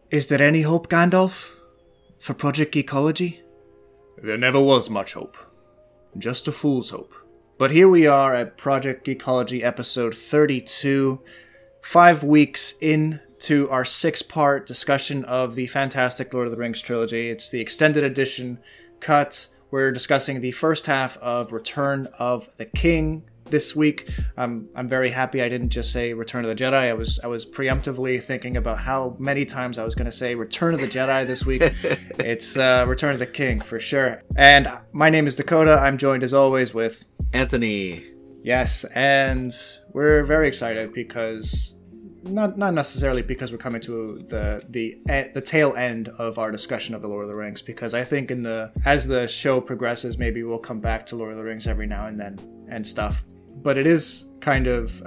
Is there any hope, Gandalf, for Project Geekology? There never was much hope. Just a fool's hope. But here we are at Project Geekology episode 32, 5 weeks into our 6-part discussion of the fantastic Lord of the Rings trilogy. It's the extended edition cut. We're discussing the first half of Return of the King this week. I'm very happy I didn't just say Return of the Jedi. I was preemptively thinking about how many times I was going to say Return of the Jedi this week. It's Return of the King for sure. And my name is Dakota. I'm joined as always with Anthony. Yes, and we're very excited because not necessarily because we're coming to the tail end of our discussion of the Lord of the Rings, because I think as the show progresses, maybe we'll come back to Lord of the Rings every now and then and stuff. But it is kind of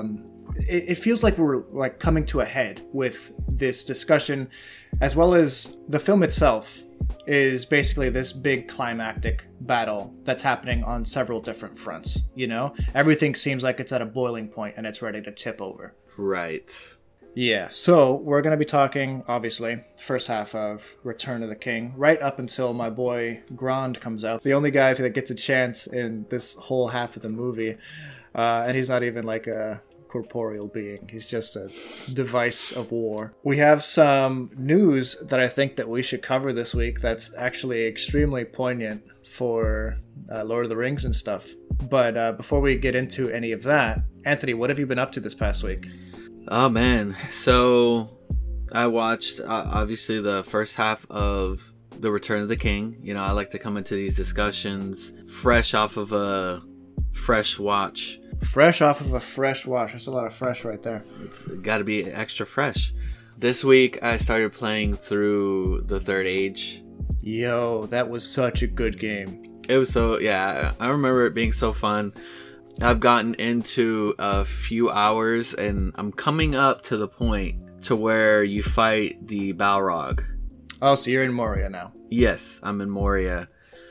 it feels like we're like coming to a head with this discussion, as well as the film itself is basically this big climactic battle that's happening on several different fronts. You know, everything seems like it's at a boiling point and it's ready to tip over. Right. Yeah, so we're going to be talking, obviously, first half of Return of the King, right up until my boy Grond comes out. The only guy that gets a chance in this whole half of the movie. And he's not even like a corporeal being. He's just a device of war. We have some news that I think that we should cover this week that's actually extremely poignant for Lord of the Rings and stuff. But before we get into any of that, Anthony, what have you been up to this past week? Oh man, so I watched obviously the first half of The Return of the King. You know, I like to come into these discussions fresh off of a fresh watch. Fresh off of a fresh watch. There's a lot of fresh right there. It's got to be extra fresh. This week I started playing through The Third Age. Yo, that was such a good game. It was I remember it being so fun. I've gotten into a few hours and I'm coming up to the point to where you fight the Balrog. Oh, so you're in Moria now? Yes, I'm in Moria.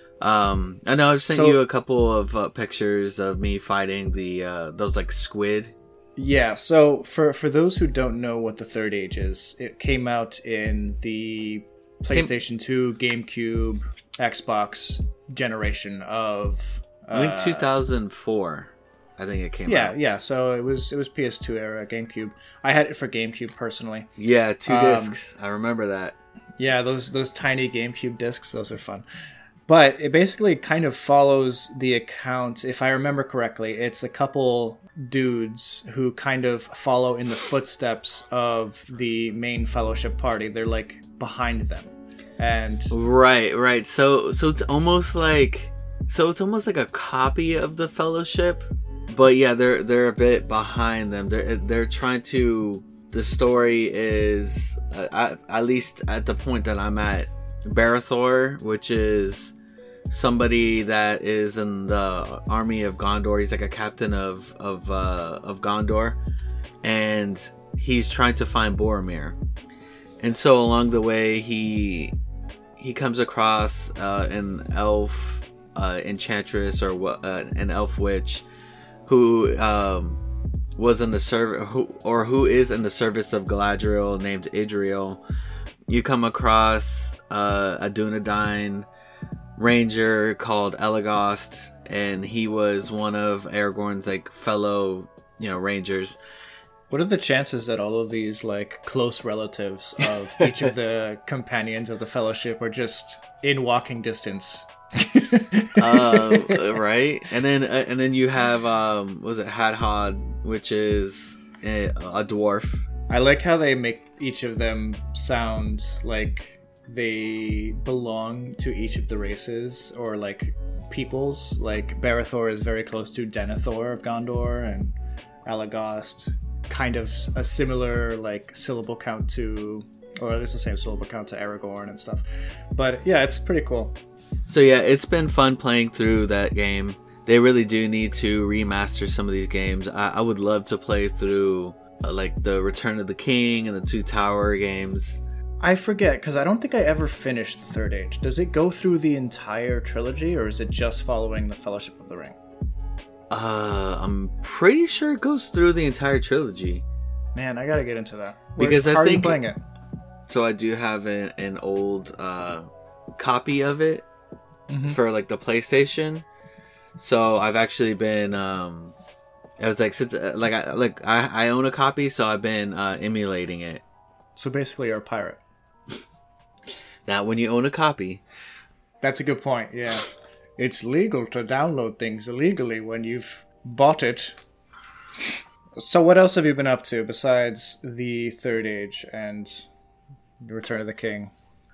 I know I've sent you a couple of pictures of me fighting those like squid. Yeah, so for those who don't know what The Third Age is, it came out in the PlayStation 2, GameCube, Xbox generation of... I think 2004. I think it came out. Yeah. So it was PS2 era, GameCube. I had it for GameCube personally. Yeah, 2 discs. I remember that. Yeah, those tiny GameCube discs. Those are fun. But it basically kind of follows the account. If I remember correctly, it's a couple dudes who kind of follow in the footsteps of the main Fellowship party. They're like behind them, and right. So it's almost like a copy of the Fellowship. But yeah, they're a bit behind them. They're trying to. The story is at least at the point that I'm at, Barethor, which is somebody that is in the army of Gondor. He's like a captain of Gondor, and he's trying to find Boromir. And so along the way, he comes across an elf enchantress or an elf witch who was in the who is in the service of Galadriel, named Idriel. You come across a Dunedain ranger called Elagast, and he was one of Aragorn's like fellow, rangers. What are the chances that all of these like close relatives of each of the companions of the Fellowship are just in walking distance? Right, and then you have was it Hadhod, which is a dwarf. I like how they make each of them sound like they belong to each of the races or like peoples. Like Barethor is very close to Denethor of Gondor, and Elagast kind of a similar like syllable count to, or at least the same syllable count to Aragorn and stuff. But yeah, it's pretty cool. So yeah, it's been fun playing through that game. They really do need to remaster some of these games. I would love to play through like the Return of the King and the Two Tower games. I forget, because I don't think I ever finished The Third Age. Does it go through the entire trilogy, or is it just following the Fellowship of the Ring? I'm pretty sure it goes through the entire trilogy. Man, I gotta get into that. Because How I are you think playing it? So I do have an old copy of it for like the PlayStation. So I've actually been it was like since I own a copy, so I've been emulating it. So basically you're a pirate. Not when you own a copy. That's a good point, yeah. It's legal to download things illegally when you've bought it. So what else have you been up to besides the Third Age and Return of the King?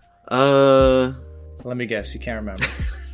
Let me guess, you can't remember.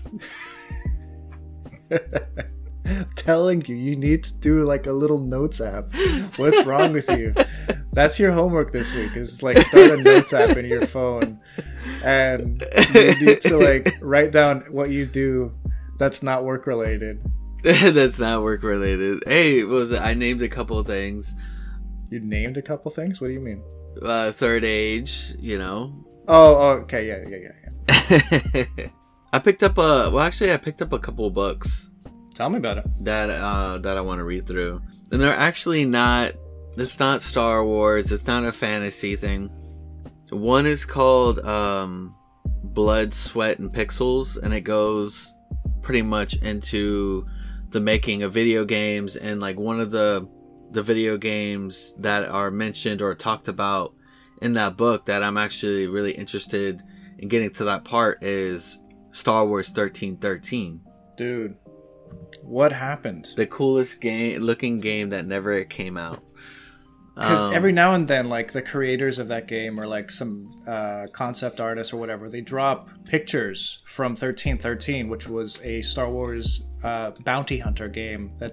I'm telling you, you need to do like a little notes app. What's wrong with you? That's your homework this week, is like start a notes app in your phone. And you need to like write down what you do that's not work related. That's not work related. Hey, what was it? I named a couple of things. You named a couple things? What do you mean? Third Age, you know. Oh, okay, yeah. I picked up a couple of books. Tell me about it. That I want to read through. And they're actually not, it's not Star Wars, it's not a fantasy thing. One is called Blood, Sweat, and Pixels, and it goes pretty much into the making of video games, and like one of the video games that are mentioned or talked about in that book that I'm actually really interested in getting to that part is Star Wars 1313. Dude, what happened? The coolest looking game that never came out. Because every now and then, like, the creators of that game or, like, some concept artists or whatever, they drop pictures from 1313, which was a Star Wars bounty hunter game that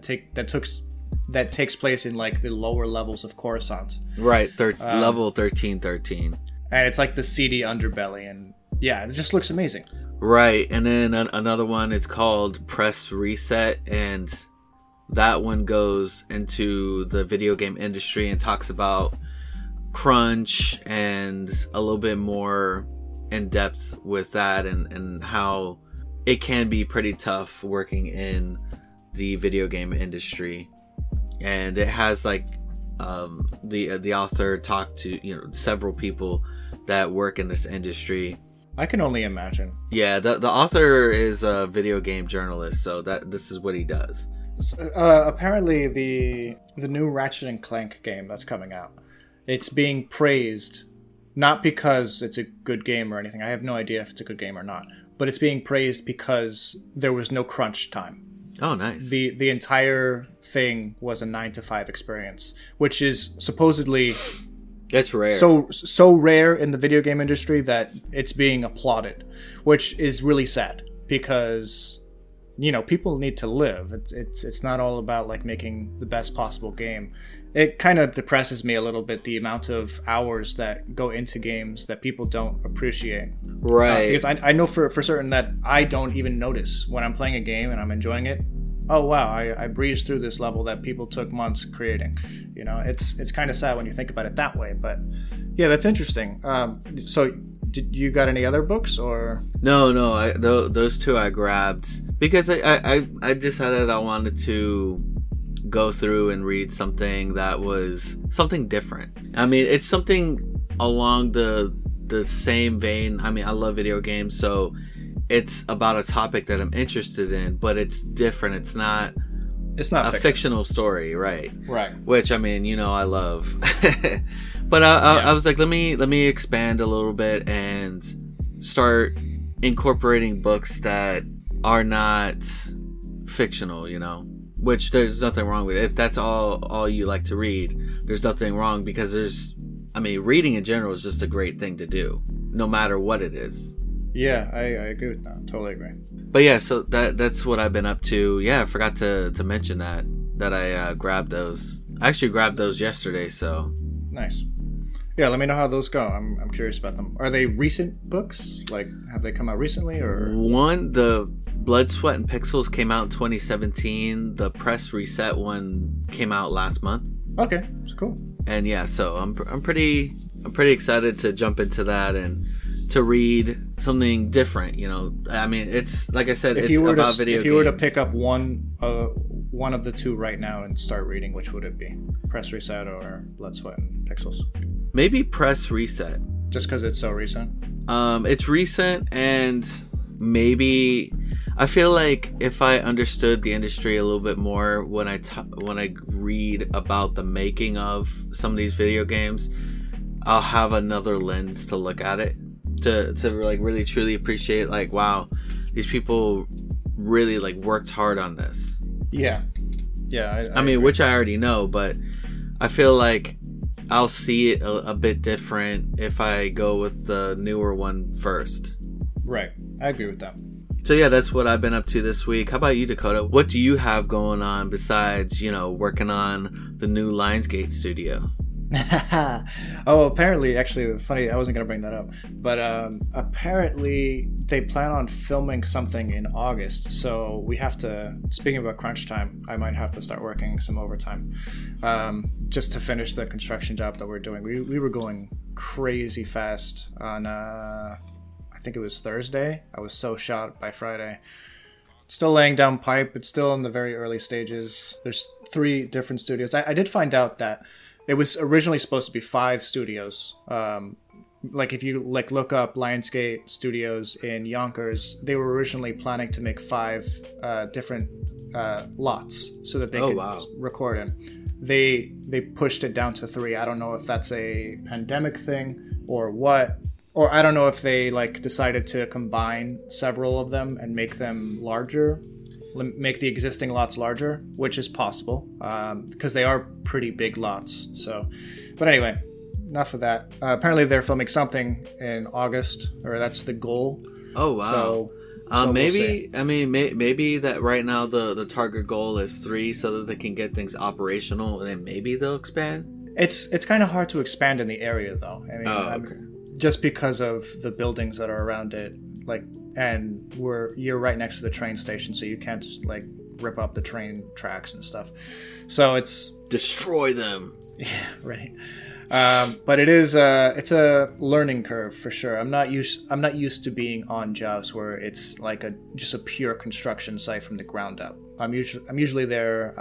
takes place in, like, the lower levels of Coruscant. Right, level 1313. And it's, like, the seedy underbelly, and, yeah, it just looks amazing. Right, and then another one, it's called Press Reset, and that one goes into the video game industry and talks about crunch and a little bit more in depth with that, and how it can be pretty tough working in the video game industry. And it has like the author talked to several people that work in this industry. I can only imagine. Yeah, the author is a video game journalist, so this is what he does. Apparently, the new Ratchet and Clank game that's coming out, it's being praised, not because it's a good game or anything. I have no idea if it's a good game or not, but it's being praised because there was no crunch time. Oh, nice. The entire thing was a 9 to 5 experience, which is supposedly that's rare. So rare in the video game industry that it's being applauded, which is really sad because people need to live. It's not all about like making the best possible game. It kind of depresses me a little bit, the amount of hours that go into games that people don't appreciate. Right. Because I know for certain that I don't even notice when I'm playing a game and I'm enjoying it. Oh wow, I breezed through this level that people took months creating. It's kind of sad when you think about it that way. But yeah, that's interesting. So did you got any other books or? No. Those two I grabbed because I decided I wanted to go through and read something that was something different. I mean, it's something along the same vein. I mean, I love video games, so it's about a topic that I'm interested in, but it's different. It's not a fictional story, right? Which, I mean, I love. But I was like, let me expand a little bit and start incorporating books that are not fictional, which there's nothing wrong with. If that's all you like to read, there's nothing wrong, because reading in general is just a great thing to do, no matter what it is. Yeah, I agree with that. Totally agree. But yeah, so that's what I've been up to. Yeah, I forgot to mention that I grabbed those. I actually grabbed those yesterday, so. Nice. Yeah, let me know how those go. I'm curious about them. Are they recent books? Like, have they come out recently, or? One, the Blood, Sweat, and Pixels came out in 2017. The Press Reset one came out last month. Okay, it's cool. And yeah, so I'm pretty excited to jump into that and to read something different. I mean, it's like I said, it's about video games. If you were to pick up one of the two right now and start reading, which would it be? Press Reset or Blood, Sweat, and Pixels? Maybe Press Reset. Just because it's so recent? It's recent, and maybe I feel like if I understood the industry a little bit more when I read about the making of some of these video games, I'll have another lens to look at it, to like really truly appreciate, like, wow, these people really like worked hard on this. Yeah. I mean, which I already know, but I feel like I'll see it a bit different if I go with the newer one first. Right. I agree with that. So yeah, that's what I've been up to this week. How about you, Dakota? What do you have going on besides, working on the new Lionsgate studio? Oh, apparently, actually, funny, I wasn't going to bring that up, but apparently they plan on filming something in August, so we have to, speaking about crunch time, I might have to start working some overtime just to finish the construction job that we're doing. We were going crazy fast on, I think it was Thursday. I was so shot by Friday. Still laying down pipe. It's still in the very early stages. There's 3 different studios. I did find out that it was originally supposed to be 5 studios. Like if you look up Lionsgate Studios in Yonkers, they were originally planning to make 5 different lots so that they could record in. They pushed it down to 3. I don't know if that's a pandemic thing or what. Or I don't know if they decided to combine several of them and make them larger. Make the existing lots larger, which is possible because they are pretty big lots. So, but anyway, enough of that. Apparently, they're filming something in August, or that's the goal. Oh wow! So maybe maybe that right now the target goal is 3, so that they can get things operational, and then maybe they'll expand. It's kind of hard to expand in the area though. I mean, okay. Just because of the buildings that are around it, and you're right next to the train station, so you can't just rip up the train tracks and stuff. So it's destroy them. Yeah, right. But it's a learning curve for sure. I'm not used to being on jobs where it's just a pure construction site from the ground up. I'm usually there,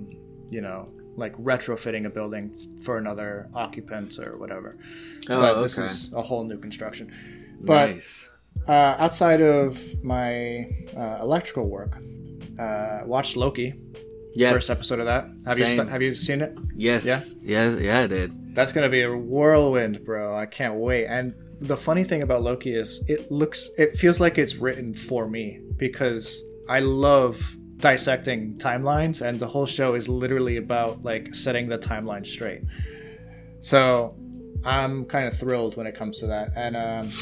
retrofitting a building for another occupant or whatever. But this is a whole new construction. But nice. Outside of my electrical work, watched Loki. Yes. First episode of that. Have you seen it? Yes. Yeah, I did. That's gonna be a whirlwind, bro. I can't wait. And the funny thing about Loki is it feels like it's written for me because I love dissecting timelines, and the whole show is literally about setting the timeline straight. So I'm kind of thrilled when it comes to that. And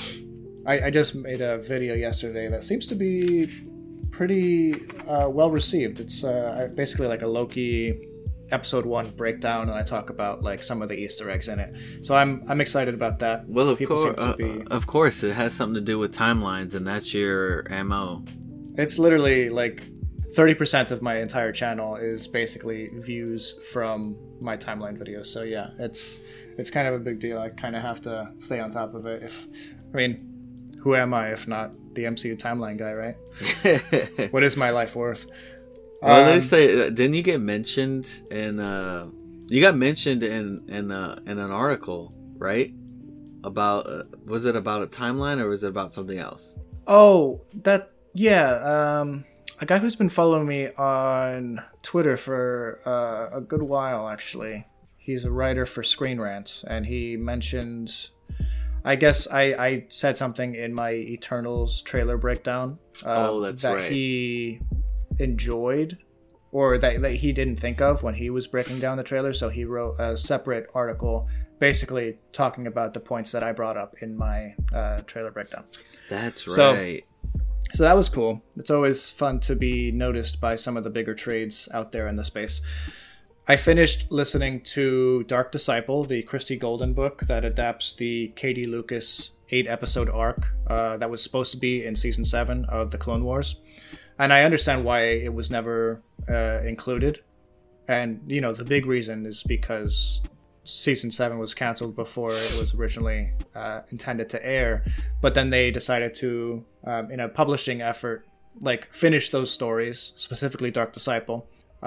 I just made a video yesterday that seems to be pretty well received. It's basically a Loki episode 1 breakdown, and I talk about some of the Easter eggs in it. So I'm excited about that. Well, of course, it has something to do with timelines, and that's your MO. It's literally 30% of my entire channel is basically views from my timeline videos. So yeah, it's kind of a big deal. I kind of have to stay on top of it. Who am I if not the MCU timeline guy, right? What is my life worth? Well, they say, didn't you get mentioned in? You got mentioned in an article, right? About was it about a timeline or was it about something else? Oh, yeah. A guy who's been following me on Twitter for a good while, actually. He's a writer for Screen Rant, and he mentioned, I guess I said something in my Eternals trailer breakdown that he enjoyed, or that he didn't think of when he was breaking down the trailer, so he wrote a separate article basically talking about the points that I brought up in my trailer breakdown. That's right. So that was cool. It's always fun to be noticed by some of the bigger trades out there in the space. I finished listening to Dark Disciple, the Christie Golden book that adapts the Katie Lucas 8-episode arc that was supposed to be in Season 7 of the Clone Wars. And I understand why it was never included. And, the big reason is because Season 7 was canceled before it was originally intended to air. But then they decided to, in a publishing effort, finish those stories, specifically Dark Disciple,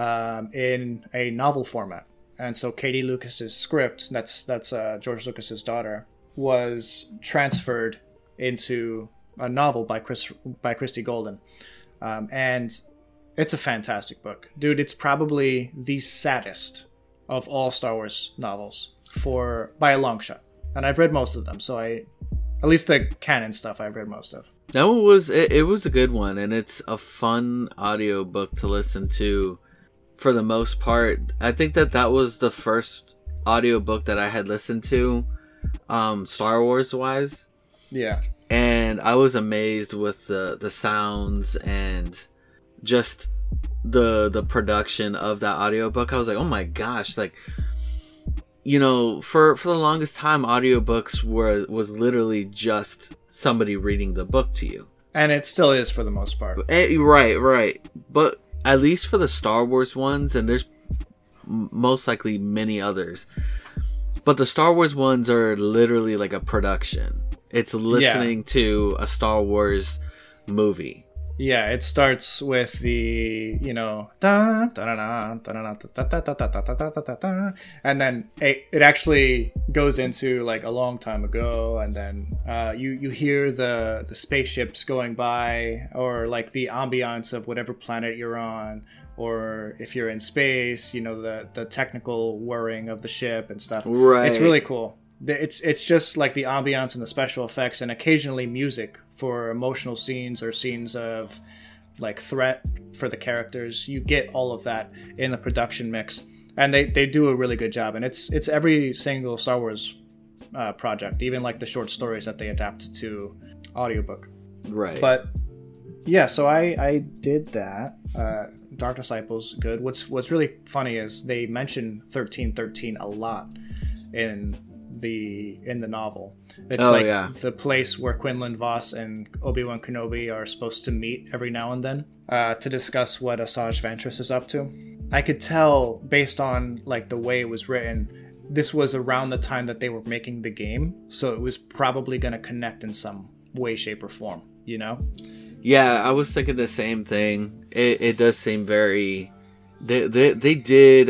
in a novel format. And so Katie Lucas's script, that's George Lucas's daughter, was transferred into a novel by Christie Golden, and it's a fantastic book, dude. It's probably the saddest of all Star Wars novels by a long shot, and I've read most of them. So at least the canon stuff I've read most of. That one was it was a good one, and it's a fun audiobook to listen to for the most part. I think that was the first audiobook that I had listened to, Star Wars wise. Yeah. And I was amazed with the sounds and just the production of that audiobook. I was like, oh my gosh, like, you know, for the longest time, audiobooks was literally just somebody reading the book to you. And it still is for the most part. Right. But at least for the Star Wars ones, and there's most likely many others, but the Star Wars ones are literally like a production. It's listening to a Star Wars movie. Yeah, it starts with the, you know, and then it actually goes into like a long time ago, and then you hear the spaceships going by, or like the ambiance of whatever planet you're on, or if you're in space, you know, the technical whirring of the ship and stuff. Right. It's really cool. It's just like the ambiance and the special effects, and occasionally music for emotional scenes or scenes of like threat for the characters. You get all of that in the production mix, and they do a really good job. And it's every single Star Wars project, even like the short stories that they adapt to audiobook. Right. But yeah, so I did that. Dark Disciples, good. What's really funny is they mention 1313 a lot in the novel. It's the place where Quinlan Vos and Obi-Wan Kenobi are supposed to meet every now and then to discuss what Asajj Ventress is up to. I could tell based on like the way it was written, this was around the time that they were making the game, so it was probably going to connect in some way, shape, or form, you know? Yeah, I was thinking the same thing. It does seem very... They did...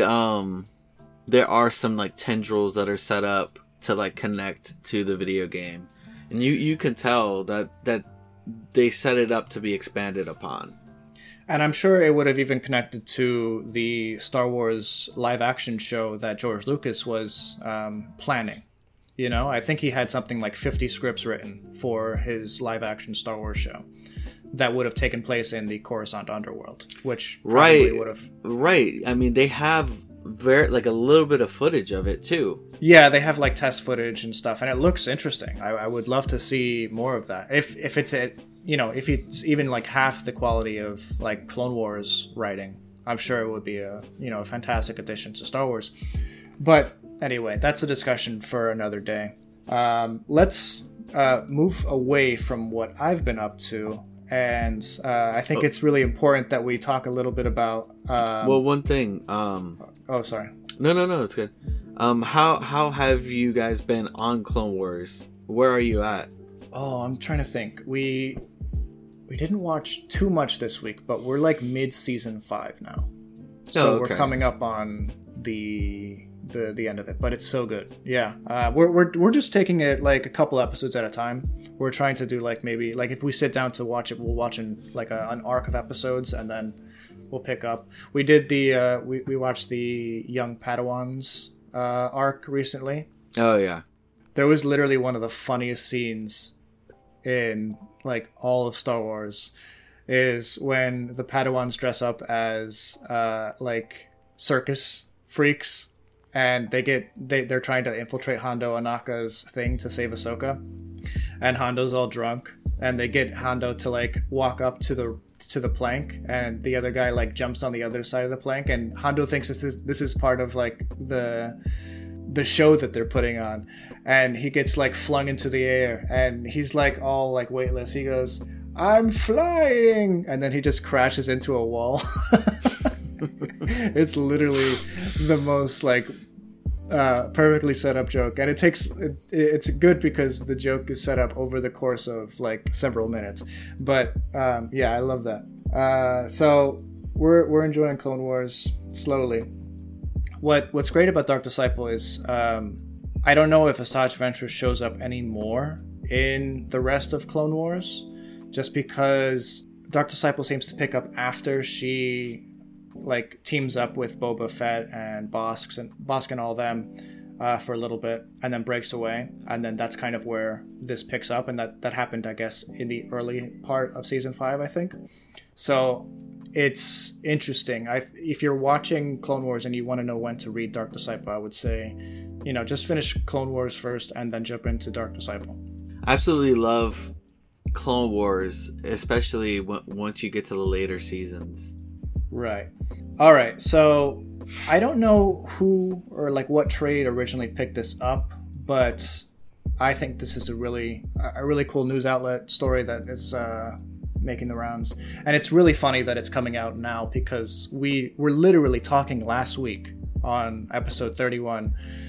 there are some like tendrils that are set up to like connect to the video game, and you can tell that they set it up to be expanded upon. And I'm sure it would have even connected to the Star Wars live action show that George Lucas was planning. You know, I think he had something like 50 scripts written for his live action Star Wars show that would have taken place in the Coruscant underworld, which probably would have... Right. I mean, they have like a little bit of footage of it too. Yeah, they have like test footage and stuff, and it looks interesting. I would love to see more of that. If it's if it's even like half the quality of like Clone Wars writing, I'm sure it would be a fantastic addition to Star Wars. But anyway, that's a discussion for another day. Let's move away from what I've been up to, and I think it's really important that we talk a little bit about. Well, one thing. Oh, sorry. No, it's good. How have you guys been on Clone Wars? Where are you at? Oh, I'm trying to think. We didn't watch too much this week, but we're like mid-season 5 now. So we're coming up on the end of it, but it's so good. Yeah. We're just taking it like a couple episodes at a time. We're trying to do like maybe like if we sit down to watch it, we'll watch in like an arc of episodes, and then we'll pick up. We did we watched the Young Padawans arc recently. Oh yeah. There was literally one of the funniest scenes in like all of Star Wars is when the Padawans dress up as like circus freaks, and they're trying to infiltrate Hondo Ohnaka's thing to save Ahsoka, and Hondo's all drunk, and they get Hondo to like walk up to the plank, and the other guy like jumps on the other side of the plank, and Hondo thinks this is part of like the show that they're putting on, and he gets like flung into the air, and he's like all like weightless. He goes, "I'm flying," and then he just crashes into a wall. It's literally the most like perfectly set up joke, and it's good because the joke is set up over the course of like several minutes. But yeah, I love that. So we're enjoying Clone Wars slowly. What's great about Dark Disciple is I don't know if Asajj Ventress shows up anymore in the rest of Clone Wars, just because Dark Disciple seems to pick up after she like teams up with Boba Fett and Bossk and all them for a little bit, and then breaks away, and then that's kind of where this picks up, and that happened, I guess, in the early part of season 5, I think. So it's interesting. If you're watching Clone Wars and you want to know when to read Dark Disciple, I would say, just finish Clone Wars first and then jump into Dark Disciple. I absolutely love Clone Wars, especially once you get to the later seasons. Right. All right. So I don't know who or like what trade originally picked this up, but I think this is a really cool news outlet story that is making the rounds. And it's really funny that it's coming out now, because we were literally talking last week on episode 31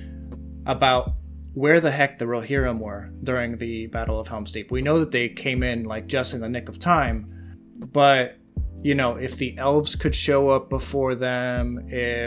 about where the heck the Rohirrim were during the Battle of Helm's Deep. We know that they came in like just in the nick of time, but if the elves could show up before them,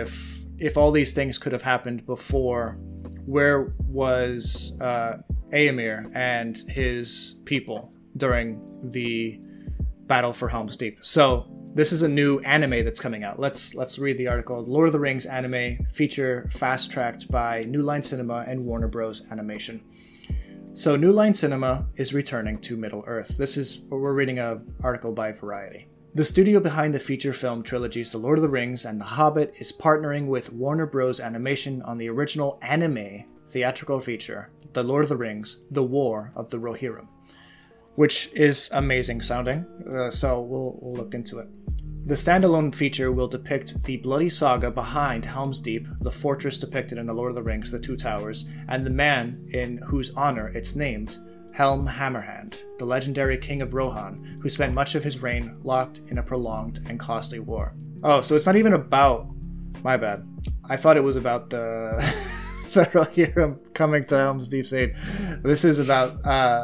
if all these things could have happened before, where was Éomer and his people during the Battle for Helm's Deep? So this is a new anime that's coming out. Let's read the article. Lord of the Rings anime feature fast-tracked by New Line Cinema and Warner Bros. Animation. So New Line Cinema is returning to Middle-earth. We're reading an article by Variety. The studio behind the feature film trilogies The Lord of the Rings and The Hobbit is partnering with Warner Bros. Animation on the original anime theatrical feature, The Lord of the Rings, The War of the Rohirrim, which is amazing sounding, so we'll look into it. The standalone feature will depict the bloody saga behind Helm's Deep, the fortress depicted in The Lord of the Rings, The Two Towers, and the man in whose honor it's named, Helm Hammerhand, the legendary king of Rohan, who spent much of his reign locked in a prolonged and costly war. Oh, so it's not even about... My bad. I thought it was about the Rohirrim coming to Helm's Deep's aid. This is about,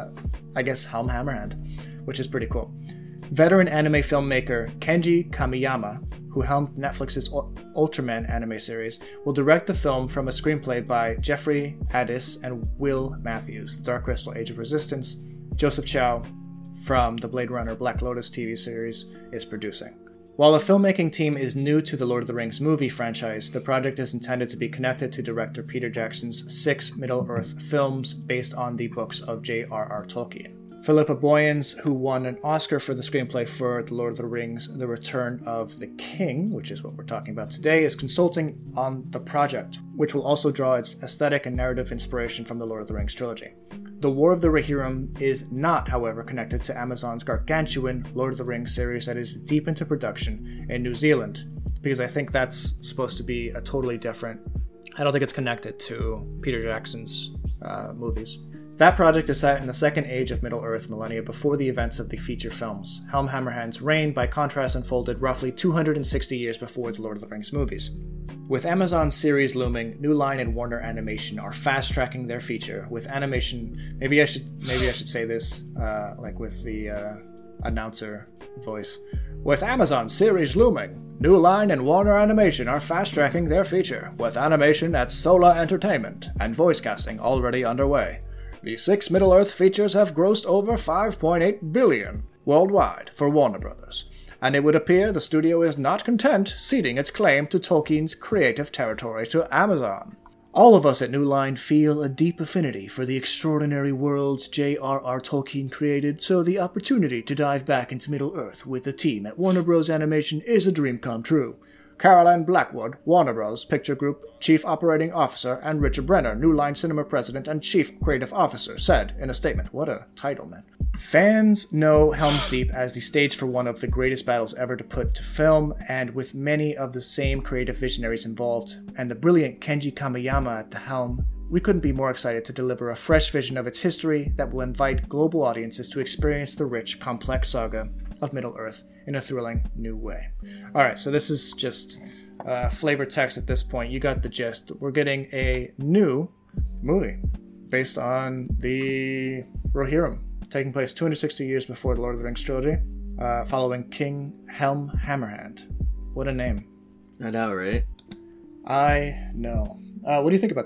I guess, Helm Hammerhand, which is pretty cool. Veteran anime filmmaker Kenji Kamiyama, who helmed Netflix's Ultraman anime series, will direct the film from a screenplay by Jeffrey Addis and Will Matthews. The Dark Crystal Age of Resistance, Joseph Chow from the Blade Runner Black Lotus TV series is producing. While the filmmaking team is new to the Lord of the Rings movie franchise, the project is intended to be connected to director Peter Jackson's 6 Middle-earth films based on the books of J.R.R. Tolkien. Philippa Boyens, who won an Oscar for the screenplay for The Lord of the Rings, The Return of the King, which is what we're talking about today, is consulting on the project, which will also draw its aesthetic and narrative inspiration from the Lord of the Rings trilogy. The War of the Rohirrim is not, however, connected to Amazon's gargantuan Lord of the Rings series that is deep into production in New Zealand, because I think that's supposed to be a totally different... I don't think it's connected to Peter Jackson's movies. That project is set in the Second Age of Middle-earth millennia before the events of the feature films. Helm Hammerhand's reign, by contrast, unfolded roughly 260 years before the Lord of the Rings movies. With Amazon's series looming, New Line and Warner Animation are fast-tracking their feature. With animation, maybe I should say this like with the announcer voice. With Amazon's series looming, New Line and Warner Animation are fast-tracking their feature, with animation at Sola Entertainment and voice casting already underway. The 6 Middle-earth features have grossed over $5.8 billion worldwide for Warner Brothers, and it would appear the studio is not content ceding its claim to Tolkien's creative territory to Amazon. All of us at New Line feel a deep affinity for the extraordinary worlds J.R.R. Tolkien created, so the opportunity to dive back into Middle-earth with the team at Warner Bros. Animation is a dream come true. Carol Ann Blackwood, Warner Bros. Picture Group Chief Operating Officer, and Richard Brenner, New Line Cinema President and Chief Creative Officer, said in a statement. What a title, man. Fans know Helm's Deep as the stage for one of the greatest battles ever to put to film, and with many of the same creative visionaries involved, and the brilliant Kenji Kamiyama at the helm, we couldn't be more excited to deliver a fresh vision of its history that will invite global audiences to experience the rich, complex saga of Middle-earth in a thrilling new way. Alright, so this is just flavor text at this point. You got the gist. We're getting a new movie based on the Rohirrim, taking place 260 years before the Lord of the Rings trilogy, following King Helm Hammerhand. What a name. I know, right? I know. What do you think about that?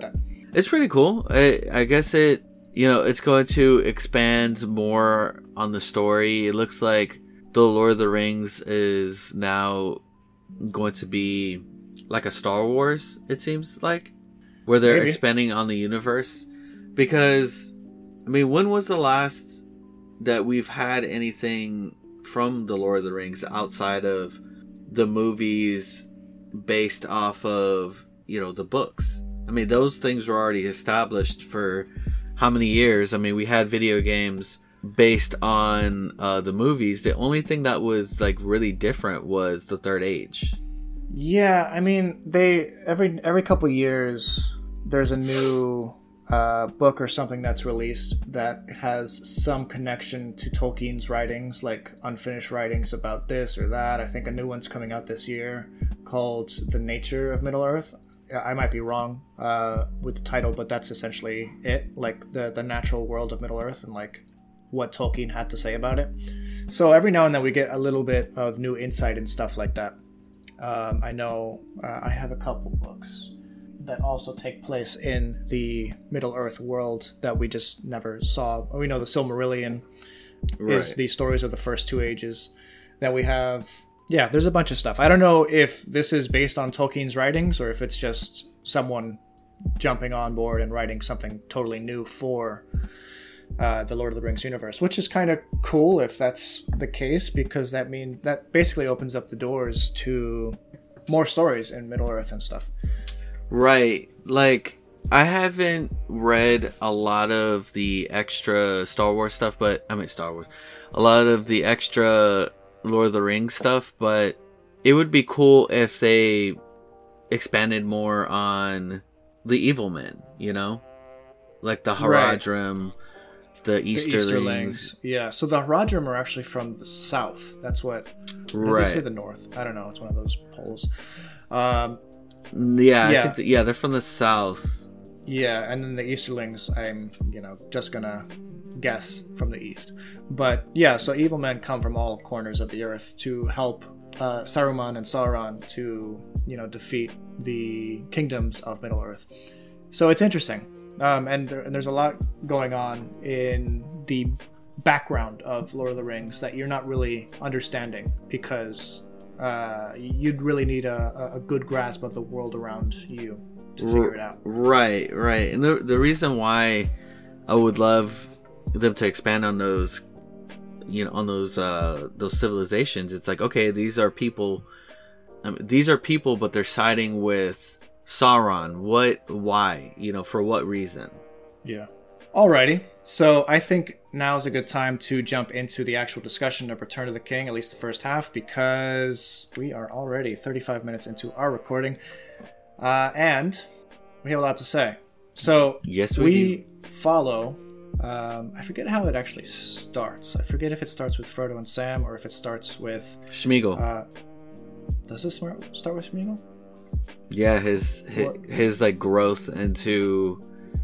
It's pretty cool. I guess it's going to expand more on the story. It looks like the Lord of the Rings is now going to be like a Star Wars, it seems like, where they're expanding on the universe. Because, I mean, when was the last that we've had anything from the Lord of the Rings outside of the movies based off of, the books? I mean, those things were already established for how many years? I mean, we had video games based on the movies. The only thing that was like really different was the Third Age. Yeah, I mean, they every couple years there's a new book or something that's released that has some connection to Tolkien's writings, like unfinished writings about this or that. I think a new one's coming out this year called The Nature of Middle-earth. I might be wrong with the title, but that's essentially it, like the natural world of Middle-earth and like what Tolkien had to say about it. So every now and then we get a little bit of new insight and stuff like that. I know I have a couple books that also take place in the Middle-earth world that we just never saw. We know the Silmarillion is the stories of the first two ages. Then we have... Yeah, there's a bunch of stuff. I don't know if this is based on Tolkien's writings or if it's just someone jumping on board and writing something totally new for the Lord of the Rings universe, which is kind of cool if that's the case, because that basically opens up the doors to more stories in Middle-earth and stuff. Right. Like, I haven't read a lot of the extra Star Wars stuff, a lot of the extra Lord of the Rings stuff, but it would be cool if they expanded more on the evil men, like the Haradrim, the Easterlings. Yeah, so the Haradrim are actually from the south. That's what... Right. They say the north. I don't know. It's one of those poles. They're from the south. Yeah, and then the Easterlings, I'm, just gonna guess from the east. But yeah, so evil men come from all corners of the earth to help Saruman and Sauron to, defeat the kingdoms of Middle-earth. So it's interesting. And there's a lot going on in the background of Lord of the Rings that you're not really understanding, because you'd really need a good grasp of the world around you to figure it out. Right. And the reason why I would love them to expand on those, those civilizations, it's like, okay, these are people, but they're siding with Sauron. Why? For what reason? Yeah. Alrighty. So I think now is a good time to jump into the actual discussion of Return of the King, at least the first half, because we are already 35 minutes into our recording. And we have a lot to say. So yes, we follow... I forget how it actually starts. I forget if it starts with Frodo and Sam or if it starts with... Sméagol. Does this start with Sméagol? Yeah, his like growth into...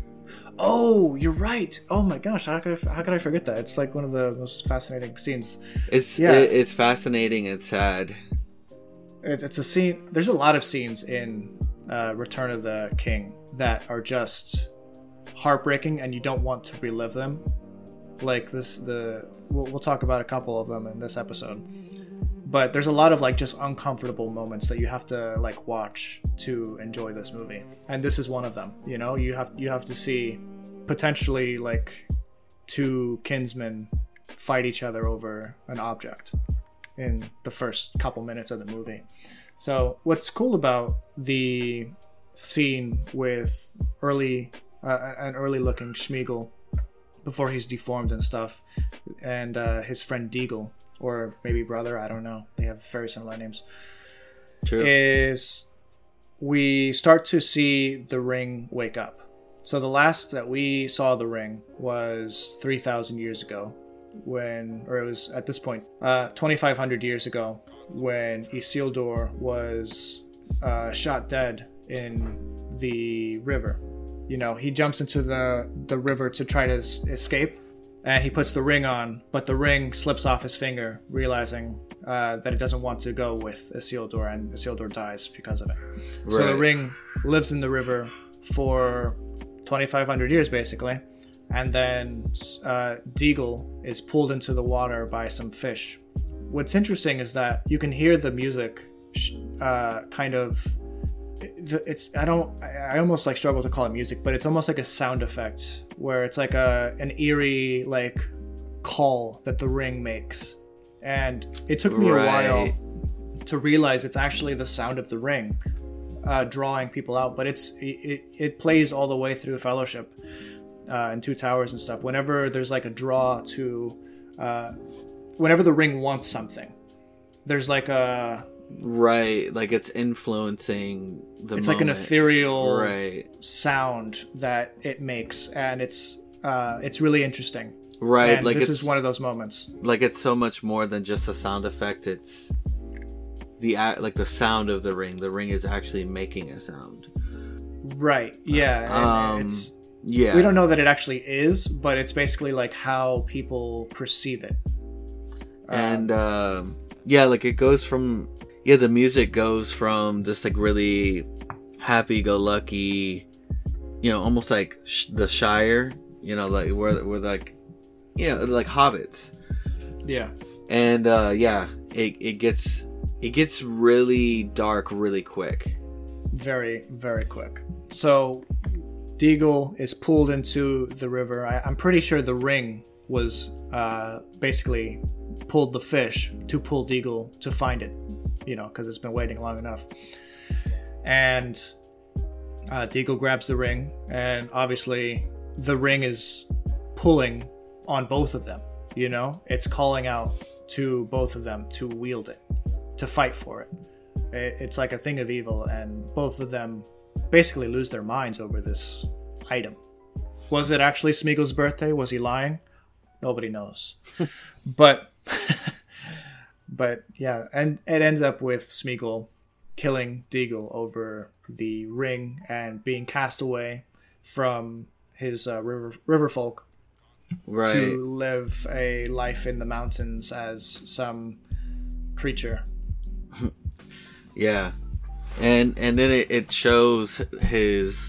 Oh, you're right. Oh my gosh, how could I forget that? It's like one of the most fascinating scenes. It's fascinating and sad. It's a scene. There's a lot of scenes in Return of the King that are just heartbreaking, and you don't want to relive them. Like this, we'll talk about a couple of them in this episode. But there's a lot of like just uncomfortable moments that you have to like watch to enjoy this movie, and this is one of them. You have to see potentially like two kinsmen fight each other over an object in the first couple minutes of the movie. So what's cool about the scene with an early looking Sméagol before he's deformed and stuff, and his friend Déagol, or maybe brother, I don't know, they have very similar names. True. Is we start to see the ring wake up. So the last that we saw the ring was 3,000 years ago, it was at this point 2,500 years ago, when Isildur was shot dead in the river. He jumps into the river to try to escape, and he puts the ring on, but the ring slips off his finger, realizing that it doesn't want to go with Isildur, and Isildur dies because of it. Right. So the ring lives in the river for 2,500 years basically, and then Deagle is pulled into the water by some fish. What's interesting is that you can hear the music kind of. I almost like struggle to call it music, but it's almost like a sound effect where it's like an eerie like call that the ring makes, and it took me a while to realize it's actually the sound of the ring drawing people out, but it plays all the way through Fellowship and Two Towers and stuff. Whenever there's like a draw to whenever the ring wants something, there's like a like it's influencing the it's moment. like an ethereal sound that it makes, and it's really interesting, and like this is one of those moments. Like it's so much more than just a sound effect. It's the sound of the ring is actually making a sound, right? And it's we don't know that it actually is, but it's basically like how people perceive it. And like it goes from the music goes from this like really happy-go-lucky, almost like the Shire, like we're like, like hobbits. Yeah. And it gets really dark really quick. Very, very quick. So Deagle is pulled into the river. I'm pretty sure the ring was basically pulled the fish to pull Deagle to find it, because it's been waiting long enough. And Deagle grabs the ring, and obviously the ring is pulling on both of them. It's calling out to both of them to wield it, to fight for it. It's like a thing of evil, and both of them basically lose their minds over this item. Was it actually Smeagol's birthday? Was he lying? Nobody knows. But yeah, and it ends up with Smeagol killing Deagle over the ring and being cast away from his river folk to live a life in the mountains as some creature. Yeah, and then it shows his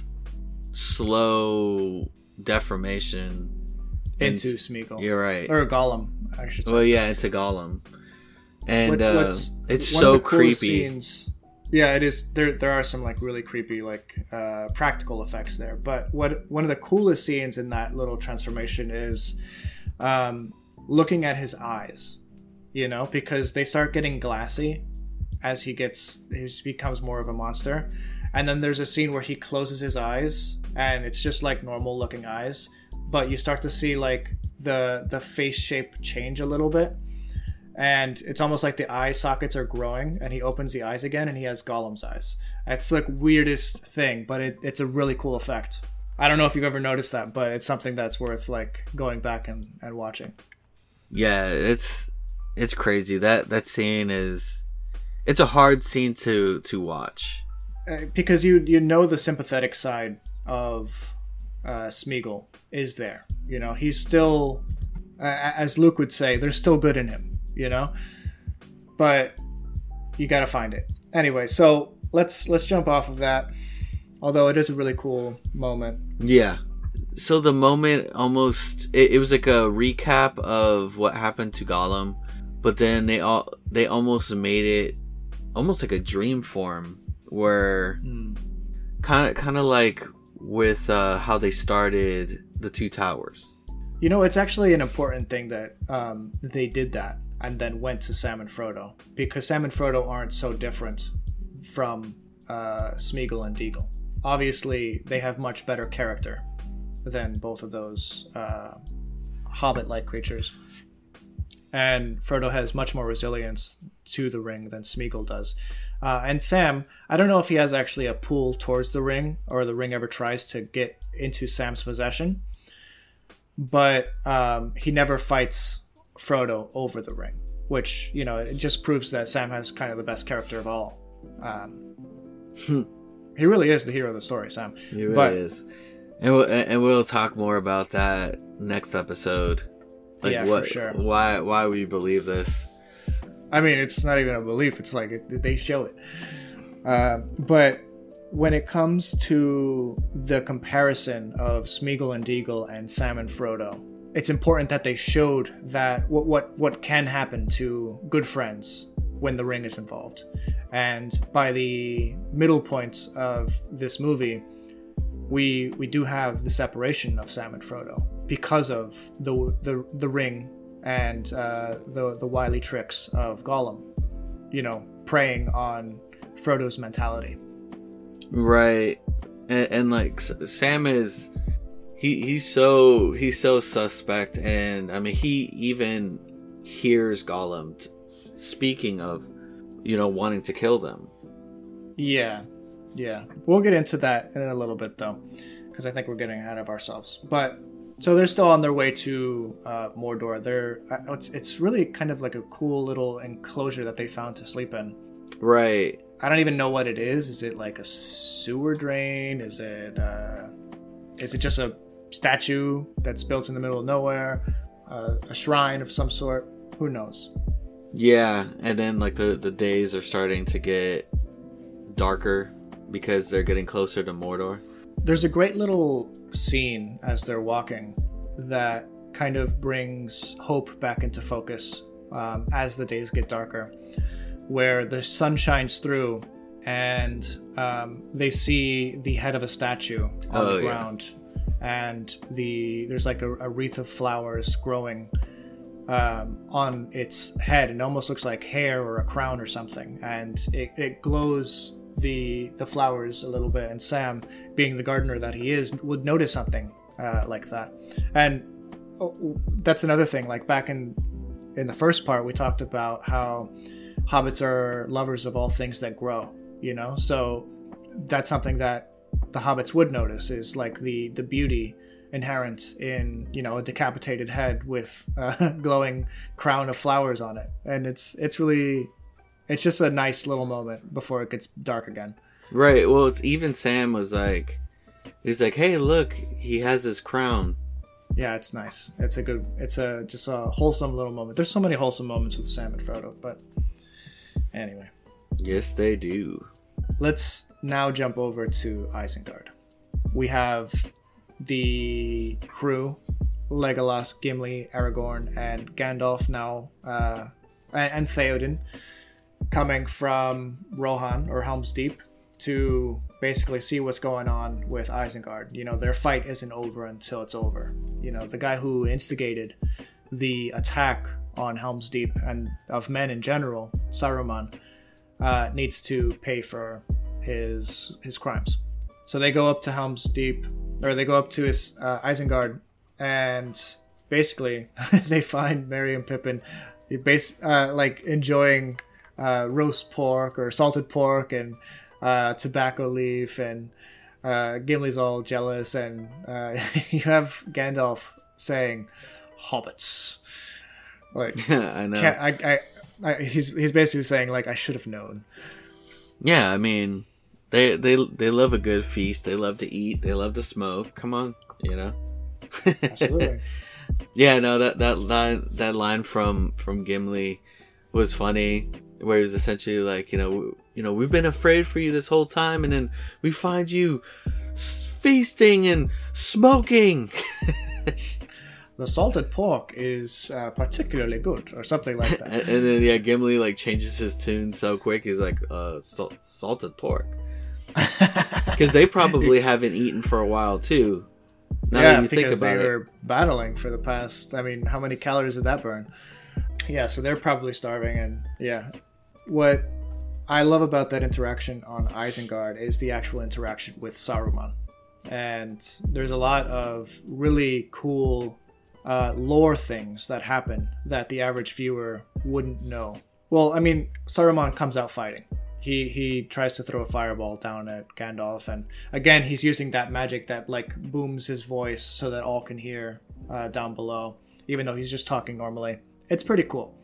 slow deformation into Smeagol. You're right, or Gollum, I should say. Well, yeah, into Gollum, and it's one so of the coolest creepy. Scenes, yeah, it is. There are some like really creepy like practical effects there, but one of the coolest scenes in that little transformation is looking at his eyes, because they start getting glassy as he becomes more of a monster. And then there's a scene where he closes his eyes and it's just like normal looking eyes, but you start to see like the face shape change a little bit, and it's almost like the eye sockets are growing, and he opens the eyes again and he has Gollum's eyes. It's like weirdest thing, but it's a really cool effect. I don't know if you've ever noticed that, but it's something that's worth like going back and watching. Yeah, it's crazy. That scene it's a hard scene to watch. Because you know the sympathetic side of Smeagol is there. He's still, as Luke would say, there's still good in him. But you got to find it anyway. So let's jump off of that. Although it is a really cool moment. Yeah. So the moment almost it was like a recap of what happened to Gollum, but then they almost made it almost like a dream form, where kind of like with how they started the Two Towers. It's actually an important thing that they did that and then went to Sam and Frodo, because Sam and Frodo aren't so different from Smeagol and Deagle. Obviously, they have much better character than both of those hobbit-like creatures. And Frodo has much more resilience to the ring than Smeagol does. And Sam, I don't know if he has actually a pull towards the ring, or the ring ever tries to get into Sam's possession. But he never fights Frodo over the ring, which, it just proves that Sam has kind of the best character of all. He really is the hero of the story, Sam. He really is. And we'll talk more about that next episode. Like, yeah, for sure. Why we believe this? I mean, it's not even a belief. It's like they show it. But when it comes to the comparison of Smeagol and Deagle and Sam and Frodo, it's important that they showed that what can happen to good friends when the ring is involved. And by the middle points of this movie, we do have the separation of Sam and Frodo because of the ring and the wily tricks of Gollum, preying on Frodo's mentality. Right. And like Sam is he's so suspect, and I mean he even hears Gollum speaking of wanting to kill them. Yeah, we'll get into that in a little bit though, because I think we're getting ahead of ourselves. But so they're still on their way to Mordor. It's really kind of like a cool little enclosure that they found to sleep in. Right. I don't even know what it is. Is it like a sewer drain? Is it just a statue that's built in the middle of nowhere? A shrine of some sort? Who knows? Yeah, and then like the days are starting to get darker because they're getting closer to Mordor. There's a great little scene as they're walking that kind of brings hope back into focus as the days get darker, where the sun shines through and they see the head of a statue on the ground, and there's like a wreath of flowers growing on its head, and it almost looks like hair or a crown or something, and it glows the flowers a little bit, and Sam, being the gardener that he is, would notice something like that. And that's another thing, like back in the first part we talked about how hobbits are lovers of all things that grow, so that's something that the hobbits would notice, is like the beauty inherent in a decapitated head with a glowing crown of flowers on it. And it's just a nice little moment before it gets dark again. Right. Well, it's even Sam was like, he's like, hey, look, he has his crown. Yeah, it's nice. It's just a wholesome little moment. There's so many wholesome moments with Sam and Frodo, but anyway. Yes, they do. Let's now jump over to Isengard. We have the crew, Legolas, Gimli, Aragorn, and Gandalf now, and Theoden, coming from Rohan, or Helm's Deep, to basically see what's going on with Isengard. Their fight isn't over until it's over. The guy who instigated the attack on Helm's Deep and of men in general, Saruman, needs to pay for his crimes. So they go up to Helm's Deep, or they go up to his Isengard, and basically they find Merry and Pippin like enjoying roast pork or salted pork and tobacco leaf, and Gimli's all jealous, and you have Gandalf saying hobbits, like I know. He's basically saying like I should have known. Yeah, I mean they love a good feast, they love to eat, they love to smoke. Come on, Absolutely. Yeah, no, that line from Gimli was funny, where he's essentially like, we've been afraid for you this whole time, and then we find you feasting and smoking. The salted pork is particularly good, or something like that. And then Gimli like changes his tune so quick. He's like, salted pork, because they probably haven't eaten for a while too. Now that you think about they were battling for the past. I mean, how many calories did that burn? Yeah, so they're probably starving, and what I love about that interaction on Isengard is the actual interaction with Saruman, and there's a lot of really cool lore things that happen that the average viewer wouldn't know. Well, I mean, Saruman comes out fighting. He tries to throw a fireball down at Gandalf, and again, he's using that magic that like booms his voice so that all can hear down below, even though he's just talking normally. It's pretty cool.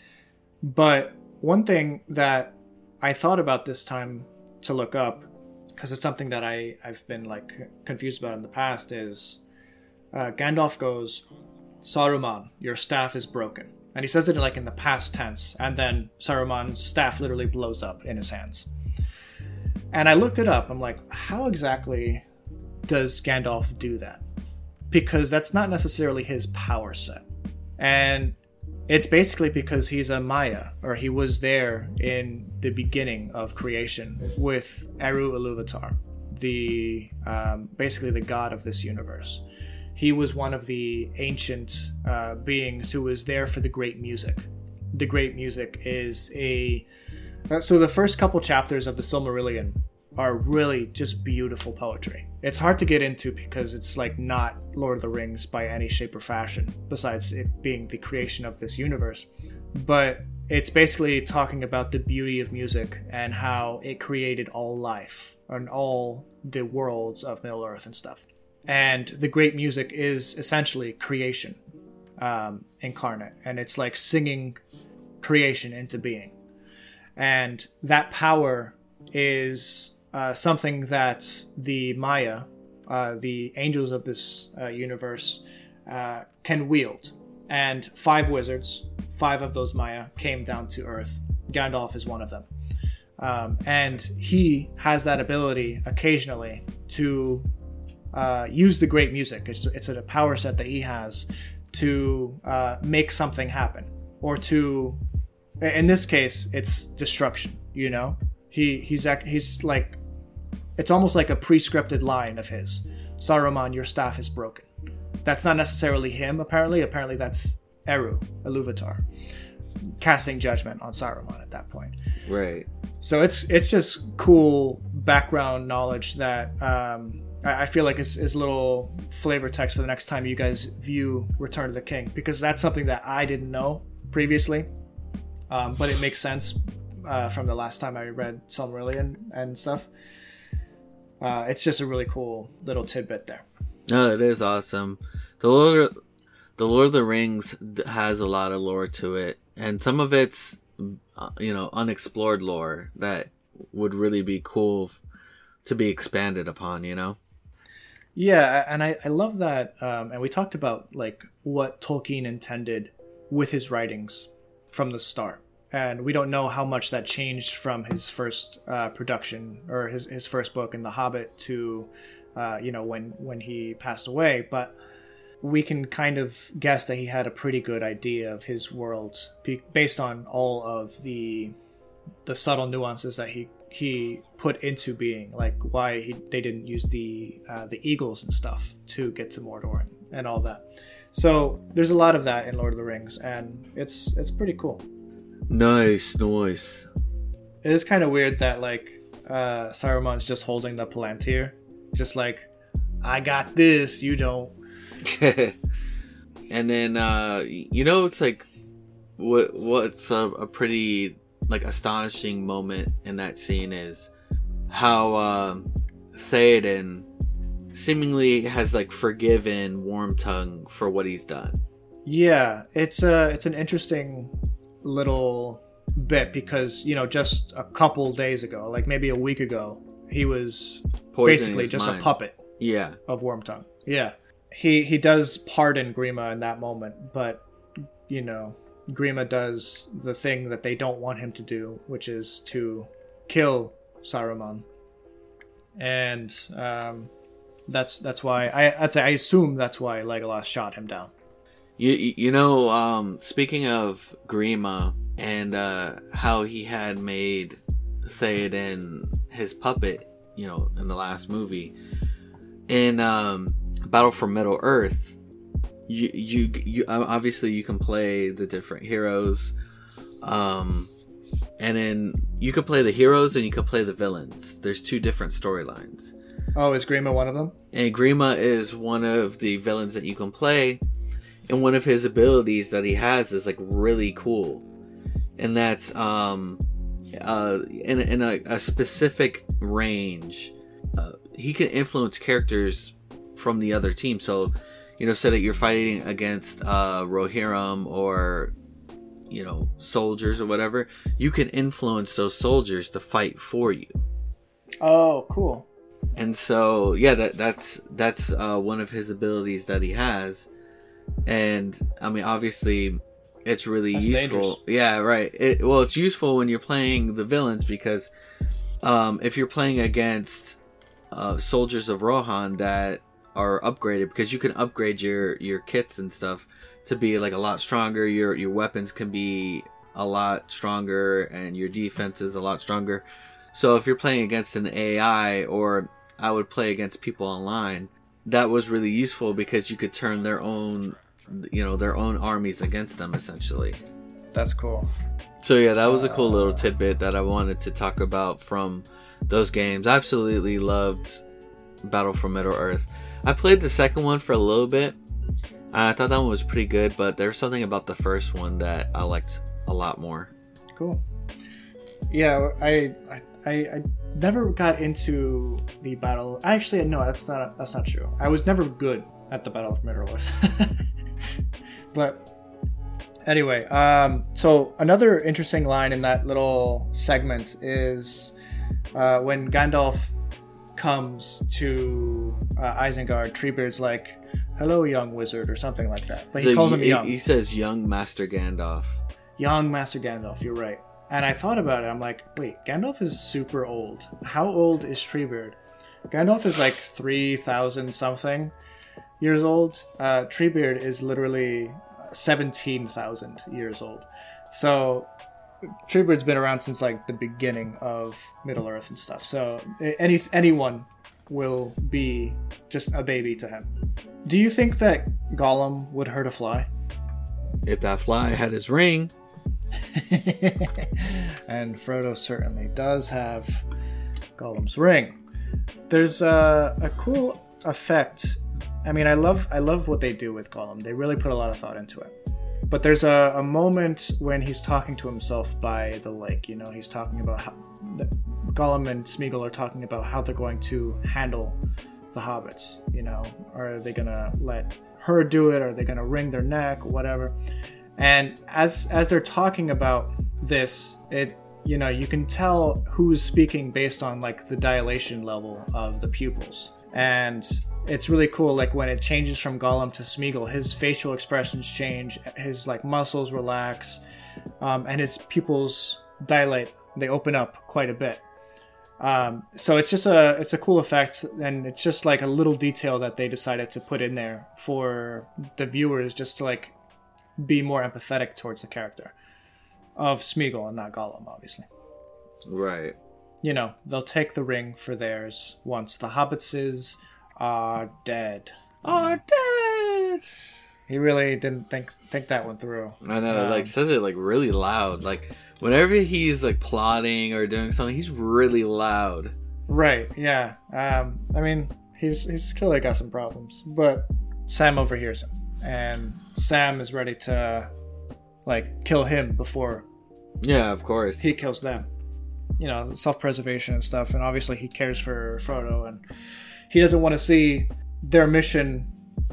But one thing that I thought about this time to look up, because it's something that I've been like confused about in the past, is Gandalf goes, Saruman, your staff is broken. And he says it like in the past tense, and then Saruman's staff literally blows up in his hands. And I looked it up. I'm like, how exactly does Gandalf do that? Because that's not necessarily his power set. And it's basically because he's a Maya, or he was there in the beginning of creation with Eru Iluvatar, basically the god of this universe. He was one of the ancient beings who was there for the Great Music. The Great Music is so the first couple chapters of the Silmarillion are really just beautiful poetry. It's hard to get into because it's like not Lord of the Rings by any shape or fashion, besides it being the creation of this universe. But it's basically talking about the beauty of music and how it created all life and all the worlds of Middle-earth and stuff. And the Great Music is essentially creation incarnate, and it's like singing creation into being. And that power is something that the Maya, the angels of this universe, can wield. And 5 wizards, 5 of those Maya, came down to Earth. Gandalf is one of them. And he has that ability occasionally to use the Great Music. It's a power set that he has to make something happen. Or to, in this case, it's destruction, you know? He's like, it's almost like a prescripted line of his. Saruman, your staff is broken. That's not necessarily him, apparently. Apparently that's Eru Iluvatar casting judgment on Saruman at that point. Right. So it's just cool background knowledge that I feel like is little flavor text for the next time you guys view Return of the King, because that's something that I didn't know previously, but it makes sense from the last time I read Silmarillion and stuff. It's just a really cool little tidbit there. No, it is awesome. The Lord of the Rings has a lot of lore to it, and some of it's unexplored lore that would really be cool to be expanded upon, you know? Yeah, and I love that, and we talked about like what Tolkien intended with his writings from the start. And we don't know how much that changed from his first production, or his first book in The Hobbit, to when he passed away. But we can kind of guess that he had a pretty good idea of his world based on all of the subtle nuances that he put into being, like why they didn't use the eagles and stuff to get to Mordor and all that. So there's a lot of that in Lord of the Rings, and it's pretty cool. Nice. It is kind of weird that like Saruman's just holding the Palantir, just like, I got this, you don't. And then it's like what's a pretty like astonishing moment in that scene is how Theoden seemingly has like forgiven Wormtongue for what he's done. Yeah, it's an interesting little bit, because just a couple days ago, like maybe a week ago, he was basically just a puppet of Wormtongue. Yeah, he does pardon Grima in that moment, but Grima does the thing that they don't want him to do, which is to kill Saruman. And that's why I assume that's why Legolas shot him down. Speaking of Grima and how he had made Theoden his puppet, in the last movie, in Battle for Middle Earth, you obviously you can play the different heroes, and then you can play the heroes and you can play the villains. There's 2 different storylines. Oh, is Grima one of them? And Grima is one of the villains that you can play. And one of his abilities that he has is like really cool, and that's in a specific range. He can influence characters from the other team. So, say that you're fighting against Rohirrim or soldiers or whatever, you can influence those soldiers to fight for you. Oh, cool. And so that's one of his abilities that he has. And I mean, obviously it's really useful. Dangerous. Yeah, right. It's useful when you're playing the villains, because if you're playing against soldiers of Rohan that are upgraded, because you can upgrade your kits and stuff to be like a lot stronger. Your weapons can be a lot stronger, and your defense is a lot stronger. So if you're playing against an AI, or I would play against people online, that was really useful because you could turn their own armies against them, essentially. That's cool. So yeah, that was a cool little tidbit that I wanted to talk about from those games. I absolutely loved Battle for Middle-earth. I played the second one for a little bit. I thought that one was pretty good, but there's something about the first one that I liked a lot more. Cool. Yeah, I never got into the battle. Actually, no, that's not true. I was never good at the Battle of Middle-earth. But anyway, so another interesting line in that little segment is when Gandalf comes to Isengard, Treebeard's like, "Hello, young wizard," or something like that. But he calls him young. He says, "Young Master Gandalf." Young Master Gandalf, you're right. And I thought about it. I'm like, wait, Gandalf is super old. How old is Treebeard? Gandalf is like 3,000 something years old. Treebeard is literally 17,000 years old. So Treebeard's been around since like the beginning of Middle-earth and stuff. So anyone will be just a baby to him. Do you think that Gollum would hurt a fly? If that fly had his ring. And Frodo certainly does have Gollum's ring. There's a cool effect. I mean, I love what they do with Gollum. They really put a lot of thought into it. But there's a moment when he's talking to himself by the lake. You know, he's talking about how Gollum and Smeagol are talking about how they're going to handle the hobbits. You know, are they gonna let her do it? Are they gonna wring their neck? Whatever. And as they're talking about this, you can tell who's speaking based on like the dilation level of the pupils. And it's really cool, like when it changes from Gollum to Smeagol, his facial expressions change, his like muscles relax, and his pupils dilate. They open up quite a bit. So it's a cool effect, and it's just like a little detail that they decided to put in there for the viewers, just to like be more empathetic towards the character of Smeagol and not Gollum, obviously. Right. You know, they'll take the ring for theirs once the hobbitses are dead. Are dead! He really didn't think that one through. I know, like, says it, like, really loud. Like, whenever he's, like, plotting or doing something, he's really loud. Right, yeah. I mean, he's clearly got some problems. But Sam overhears him. And Sam is ready to, like, kill him before... Yeah, of course. He kills them. You know, self-preservation and stuff. And obviously he cares for Frodo. And he doesn't want to see their mission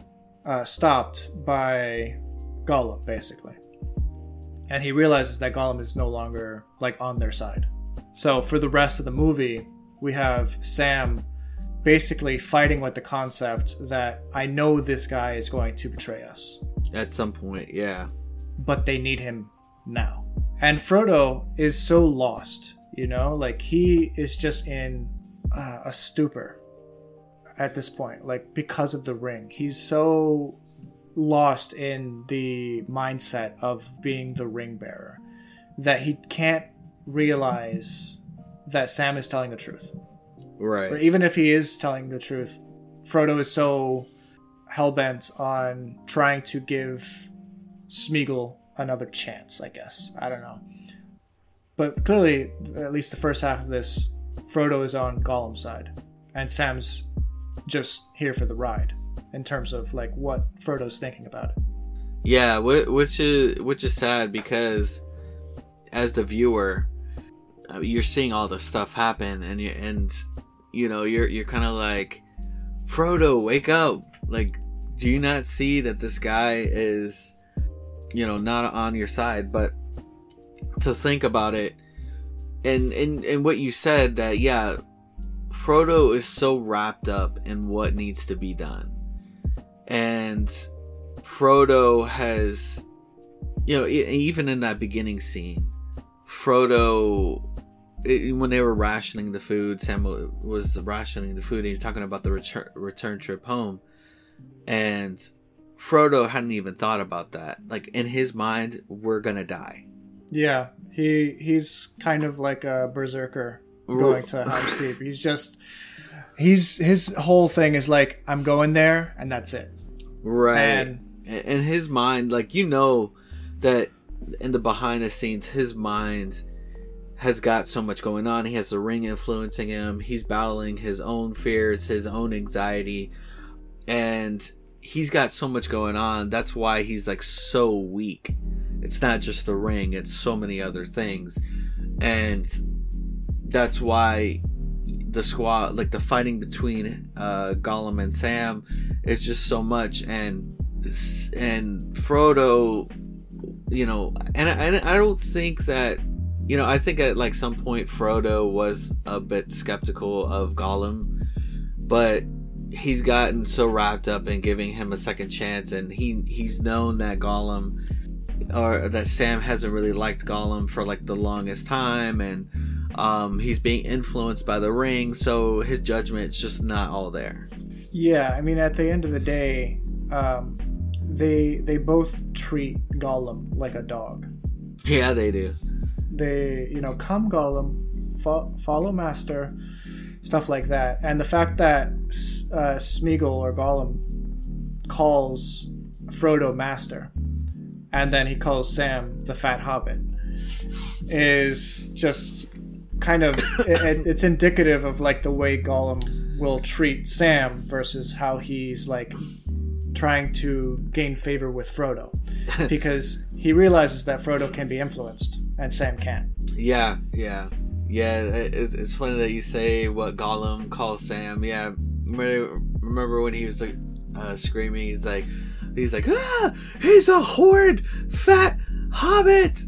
stopped by Gollum, basically. And he realizes that Gollum is no longer, like, on their side. So for the rest of the movie, we have Sam basically fighting with the concept that I know this guy is going to betray us. At some point, yeah. But they need him now. And Frodo is so lost, you know? Like, he is just in a stupor at this point, like, because of the ring. He's so lost in the mindset of being the ring bearer that he can't realize that Sam is telling the truth. Right. Or even if he is telling the truth, Frodo is so hell-bent on trying to give Smeagol another chance, I guess. I don't know. But clearly, at least the first half of this, Frodo is on Gollum's side. And Sam's just here for the ride, in terms of like what Frodo's thinking about it. Yeah, which is sad, because as the viewer, you're seeing all the stuff happen, and you're kind of like, Frodo, wake up! Like, do you not see that this guy is, not on your side? But to think about it, and what you said, that yeah, Frodo is so wrapped up in what needs to be done, and Frodo has, even in that beginning scene, Frodo when they were rationing the food, Sam was rationing the food. And he's talking about the return trip home, and Frodo hadn't even thought about that. Like in his mind, we're gonna die. Yeah, he's kind of like a berserker going to Helm's Deep. His whole thing is like, I'm going there, and that's it. Right. And in his mind, like, you know, that in the behind the scenes, his mind has got so much going on. He has the ring influencing him. He's battling his own fears, his own anxiety, and he's got so much going on. That's why he's like so weak. It's not just the ring, it's so many other things. And that's why the squad, like the fighting between Gollum and Sam, is just so much. And Frodo, you know, and I don't think that, you know, I think at like some point Frodo was a bit skeptical of Gollum, but he's gotten so wrapped up in giving him a second chance, and he's known that Gollum, or that Sam hasn't really liked Gollum for like the longest time, and he's being influenced by the ring, so his judgment's just not all there. Yeah, I mean, at the end of the day, they both treat Gollum like a dog. Yeah, they do. They, you know, come Gollum, follow Master, stuff like that. And the fact that Smeagol or Gollum calls Frodo Master, and then he calls Sam the Fat Hobbit, is just kind of it's indicative of like the way Gollum will treat Sam versus how he's like trying to gain favor with Frodo, because he realizes that Frodo can be influenced and Sam can't. Yeah. It's funny that you say what Gollum calls Sam. Yeah, remember when he was like screaming? He's like, ah, he's a horrid fat hobbit.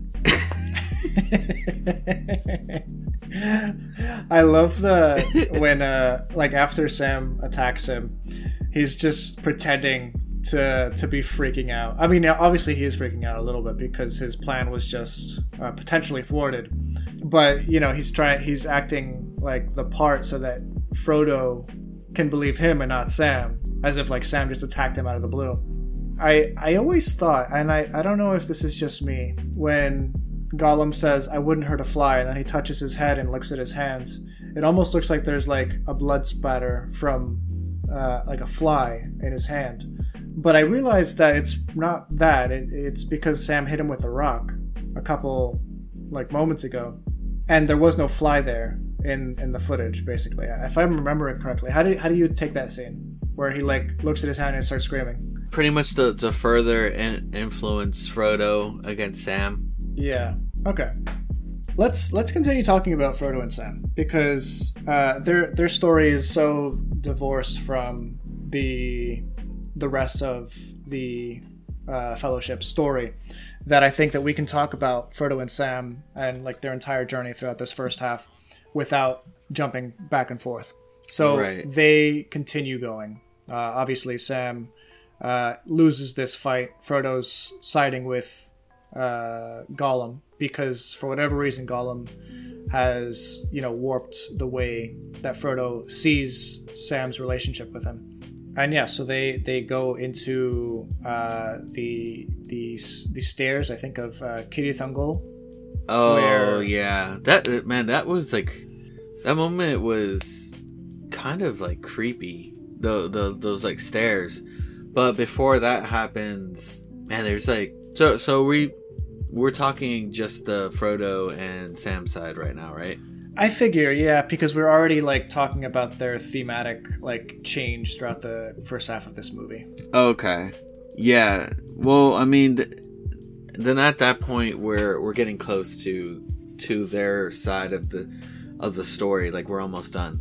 I love when like after Sam attacks him, he's just pretending to be freaking out. I mean, obviously he is freaking out a little bit because his plan was just potentially thwarted. But you know, he's acting like the part so that Frodo can believe him and not Sam, as if like Sam just attacked him out of the blue. I always thought, and I don't know if this is just me, when Gollum says, "I wouldn't hurt a fly," and then he touches his head and looks at his hands, it almost looks like there's like a blood spatter from like a fly in his hand. But I realized that it's not that. It's because Sam hit him with a rock a couple like moments ago, and there was no fly there in the footage. Basically, if I remember it correctly, how do you take that scene where he like looks at his hand and starts screaming? Pretty much to further influence Frodo against Sam. Yeah. Okay. Let's continue talking about Frodo and Sam, because their story is so divorced from the rest of the Fellowship story that I think that we can talk about Frodo and Sam and like their entire journey throughout this first half without jumping back and forth. So right. They continue going. Obviously, Sam loses this fight. Frodo's siding with Gollum because for whatever reason Gollum has, you know, warped the way that Frodo sees Sam's relationship with him. And yeah, so they go into the stairs, I think, of Cirith Ungol. Oh yeah, that was like, that moment was kind of like creepy. Those like stairs. But before that happens, man, there's like so we're talking just the Frodo and Sam side right now, right? I figure, yeah, because we're already like talking about their thematic like change throughout the first half of this movie. Okay, yeah. Well, I mean, then at that point we're getting close to their side of the story. Like we're almost done.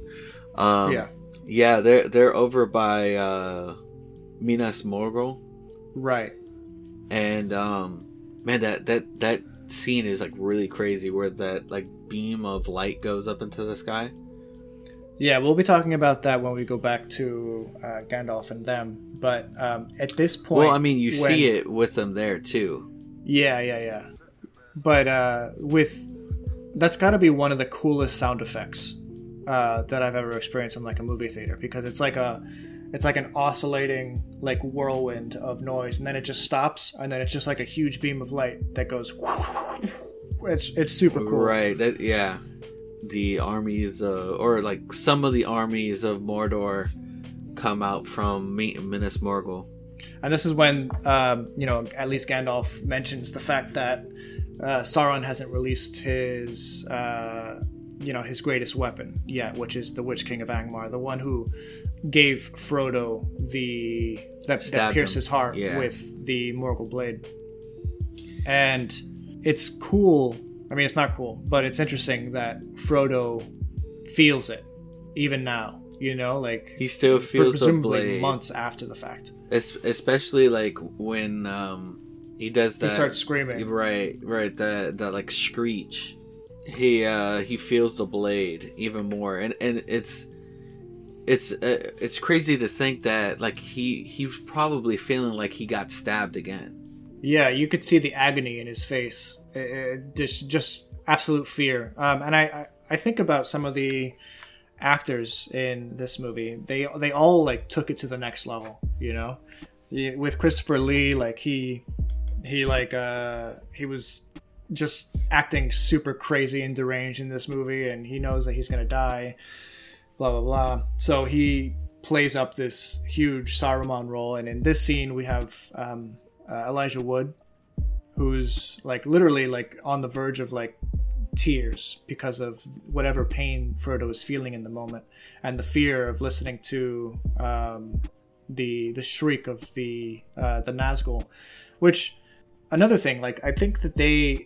Yeah. They're over by Minas Morgul, right? And man, that scene is like really crazy, where that like beam of light goes up into the sky. Yeah, we'll be talking about that when we go back to Gandalf and them. But at this point, well, I mean, you see it with them there too. Yeah. But with that's got to be one of the coolest sound effects that I've ever experienced in like a movie theater, because it's like an oscillating like whirlwind of noise, and then it just stops, and then it's just like a huge beam of light that goes. It's super cool. Right. Yeah. The armies, or like some of the armies of Mordor, come out from Minas Morgul. And this is when, at least Gandalf mentions the fact that Sauron hasn't released his, his greatest weapon yet, which is the Witch King of Angmar, the one who gave Frodo that pierced his heart with the Morgul blade. And it's cool. I mean, it's not cool, but it's interesting that Frodo feels it even now. Like he still feels the blade presumably months after the fact. Especially like when he does that. He starts screaming. Right. That like screech. He feels the blade even more, and it's crazy to think that like he was probably feeling like he got stabbed again. Yeah, you could see the agony in his face. Just absolute fear. And I think about some of the actors in this movie. They all like took it to the next level. With Christopher Lee, like he was just acting super crazy and deranged in this movie, and he knows that he's gonna die. Blah blah blah. So he plays up this huge Saruman role, and in this scene we have Elijah Wood, who's like literally like on the verge of like tears because of whatever pain Frodo is feeling in the moment, and the fear of listening to the shriek of the Nazgul. Which, another thing, like I think that they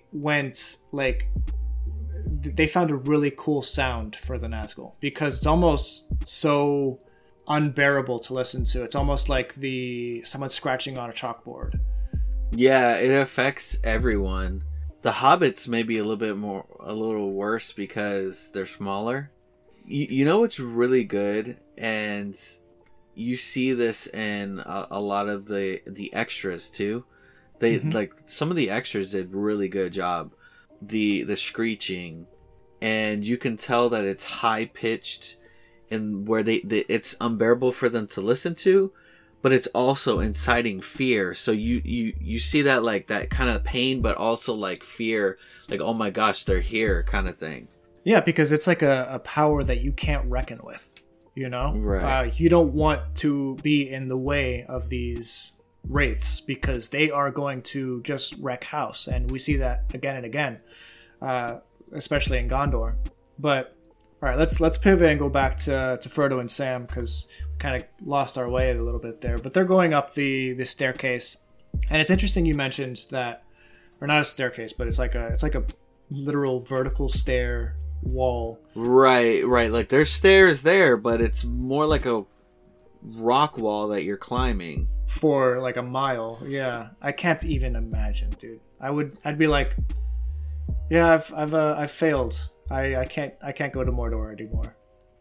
found a really cool sound for the Nazgul, because it's almost so unbearable to listen to. It's almost like someone scratching on a chalkboard. Yeah, it affects everyone. The hobbits may be a little worse because they're smaller. You know what's really good, and you see this in a lot of the extras too. They like some of the extras did really good job. The screeching, and you can tell that it's high pitched, and where it's unbearable for them to listen to. But it's also inciting fear. So you see that like that kind of pain, but also like fear, like, oh my gosh, they're here kind of thing. Yeah, because it's like a power that you can't reckon with, Right. You don't want to be in the way of these wraiths, because they are going to just wreck house. And we see that again and again, especially in Gondor. But all right, let's pivot and go back to Frodo and Sam, because we kind of lost our way a little bit there. But they're going up the staircase, and it's interesting you mentioned that, or not a staircase, but it's like a literal vertical stair wall. Right. Like there's stairs there, but it's more like a rock wall that you're climbing for like a mile. Yeah, I can't even imagine, dude. I'd be like, yeah, I've failed. I can't go to Mordor anymore.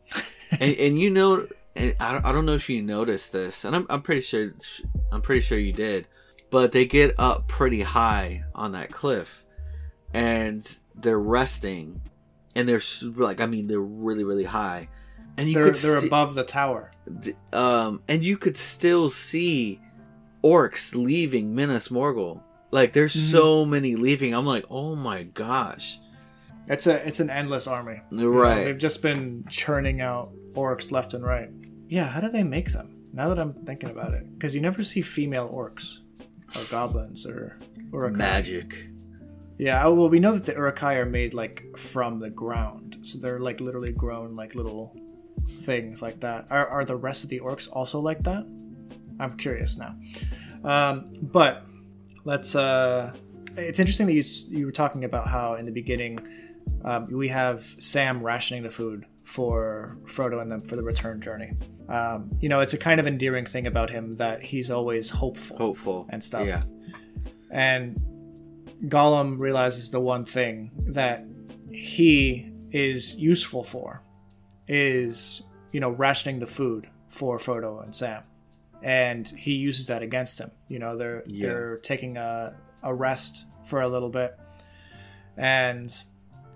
and I don't know if you noticed this, and I'm pretty sure you did, but they get up pretty high on that cliff, and they're resting, and they're like, I mean, they're really really high, and they're above the tower. And you could still see orcs leaving Minas Morgul. Like there's so many leaving. I'm like, oh my gosh. It's an endless army. Right. They've just been churning out orcs left and right. Yeah, how do they make them? Now that I'm thinking about it. Because you never see female orcs. Or goblins or Uruk-hai. Magic. Yeah, well, we know that the Uruk-hai are made like from the ground. So they're like literally grown like little things like that. Are the rest of the orcs also like that? I'm curious now. But let's... it's interesting that you were talking about how in the beginning we have Sam rationing the food for Frodo and them for the return journey. It's a kind of endearing thing about him that he's always hopeful and stuff. Yeah. And Gollum realizes the one thing that he is useful for is, rationing the food for Frodo and Sam. And he uses that against him. They're taking a rest for a little bit. And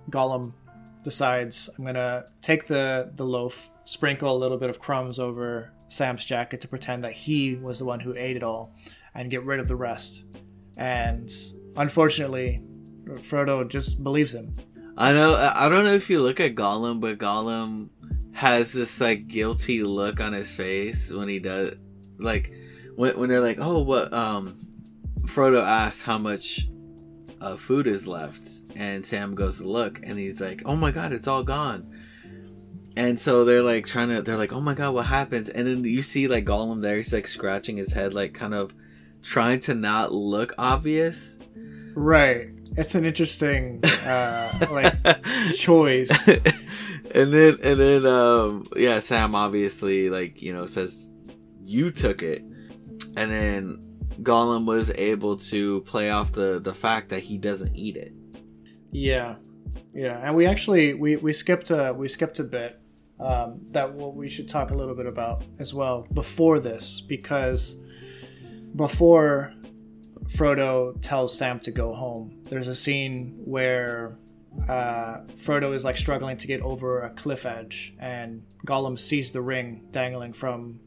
Gollum decides, I'm gonna take the loaf, sprinkle a little bit of crumbs over Sam's jacket to pretend that he was the one who ate it all, and get rid of the rest. And unfortunately, Frodo just believes him. I don't know if you look at Gollum, but Gollum has this like guilty look on his face when he does, like when they're like, oh, what Frodo asks how much food is left, and Sam goes to look, and he's like, oh my god, it's all gone. And so they're like oh my god, what happens? And then you see like Gollum there, he's like scratching his head, like kind of trying to not look obvious. Right. It's an interesting like choice. and then yeah, Sam obviously like, you know, says you took it. And then Gollum was able to play off the fact that he doesn't eat it. Yeah. And we actually we skipped a bit that we should talk a little bit about as well before this, because before Frodo tells Sam to go home, there's a scene where Frodo is like struggling to get over a cliff edge, and Gollum sees the ring dangling from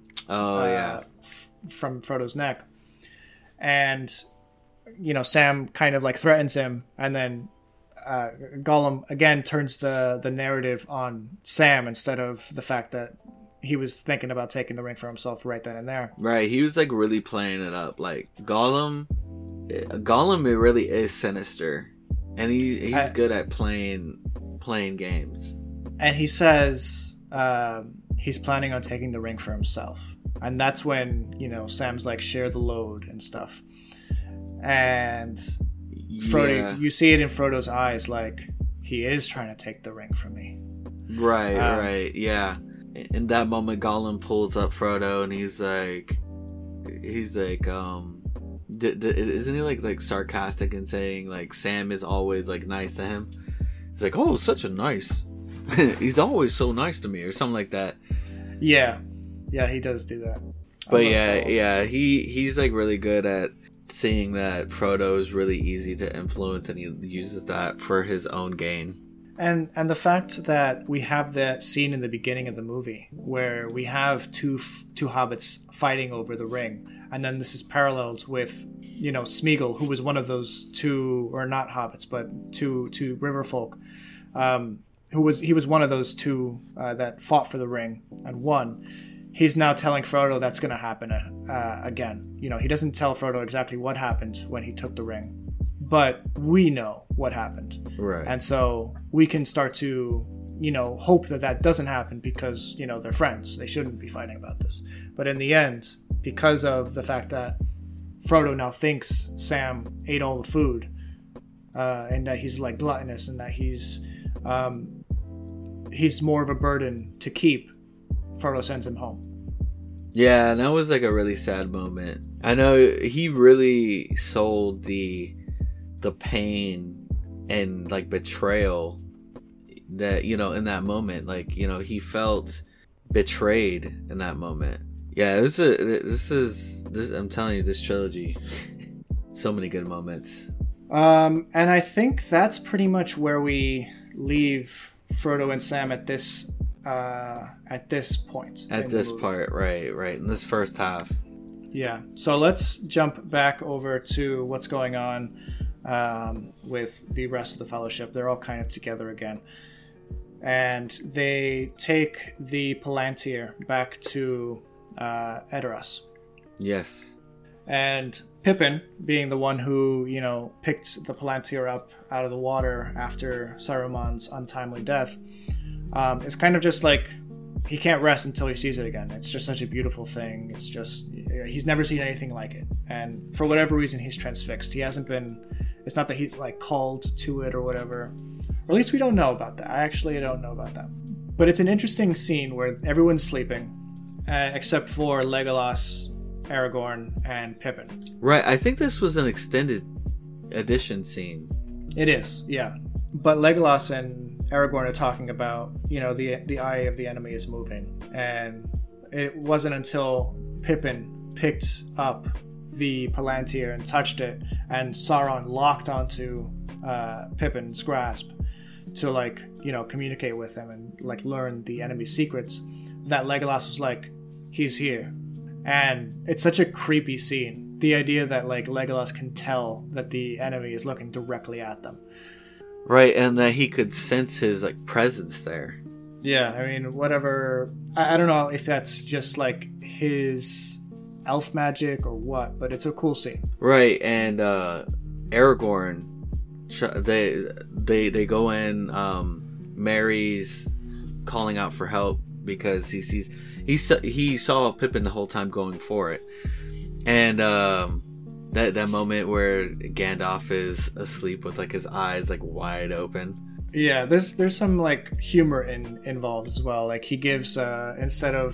from Frodo's neck, and you know, Sam kind of like threatens him, and then Gollum again turns the narrative on Sam instead of the fact that he was thinking about taking the ring for himself right then and there. Right, he was like really playing it up. Like Gollum, it really is sinister, and he's good at playing games. And he says he's planning on taking the ring for himself, and that's when, you know, Sam's like, share the load and stuff. And Frodo, you see it in Frodo's eyes, like he is trying to take the ring from me. Right, yeah. In that moment, Gollum pulls up Frodo, and he's like, isn't he like sarcastic in saying like Sam is always like nice to him? He's like, oh, such a nice, he's always so nice to me, or something like that. Yeah, he does do that. But yeah, he's like really good at seeing that Frodo is really easy to influence, and he uses that for his own gain. And the fact that we have that scene in the beginning of the movie where we have two hobbits fighting over the ring, and then this is paralleled with, you know, Smeagol, who was one of those two, or not hobbits, but two river folk, he was one of those two that fought for the ring and won. He's now telling Frodo that's going to happen again. You know, he doesn't tell Frodo exactly what happened when he took the ring, but we know what happened. Right. And so we can start to, you know, hope that doesn't happen, because, you know, they're friends. They shouldn't be fighting about this. But in the end, because of the fact that Frodo now thinks Sam ate all the food, and that he's like gluttonous, and that he's more of a burden to keep, Frodo sends him home. Yeah, and that was like a really sad moment. I know he really sold the pain and like betrayal that, you know, in that moment, like, you know, he felt betrayed in that moment. Yeah, this is I'm telling you, this trilogy, so many good moments. And I think that's pretty much where we leave Frodo and Sam at this point. At this part, right, in this first half. Yeah. So let's jump back over to what's going on with the rest of the Fellowship. They're all kind of together again, and they take the Palantir back to Edoras. Yes. And Pippin, being the one who, you know, picked the Palantir up out of the water after Saruman's untimely death, is kind of just like, he can't rest until he sees it again. It's just such a beautiful thing. It's just, he's never seen anything like it. And for whatever reason, he's transfixed. He hasn't been, it's not that he's like called to it or whatever. Or at least we don't know about that. I don't know about that. But it's an interesting scene where everyone's sleeping, except for Legolas, Aragorn, and Pippin. Right, I think this was an extended edition scene. It is, yeah. But Legolas and Aragorn are talking about, you know, the eye of the enemy is moving. And it wasn't until Pippin picked up the Palantir and touched it, and Sauron locked onto Pippin's grasp to like, you know, communicate with him and like learn the enemy's secrets, that Legolas was like, he's here. And it's such a creepy scene. The idea that like Legolas can tell that the enemy is looking directly at them. Right, and that he could sense his like presence there. Yeah, I mean, whatever. I don't know if that's just like his elf magic or what, but it's a cool scene. Right, and Aragorn, they go in. Merry's calling out for help because he saw Pippin the whole time going for it, and that moment where Gandalf is asleep with like his eyes like wide open. Yeah, there's some like humor involved as well. Like he gives instead of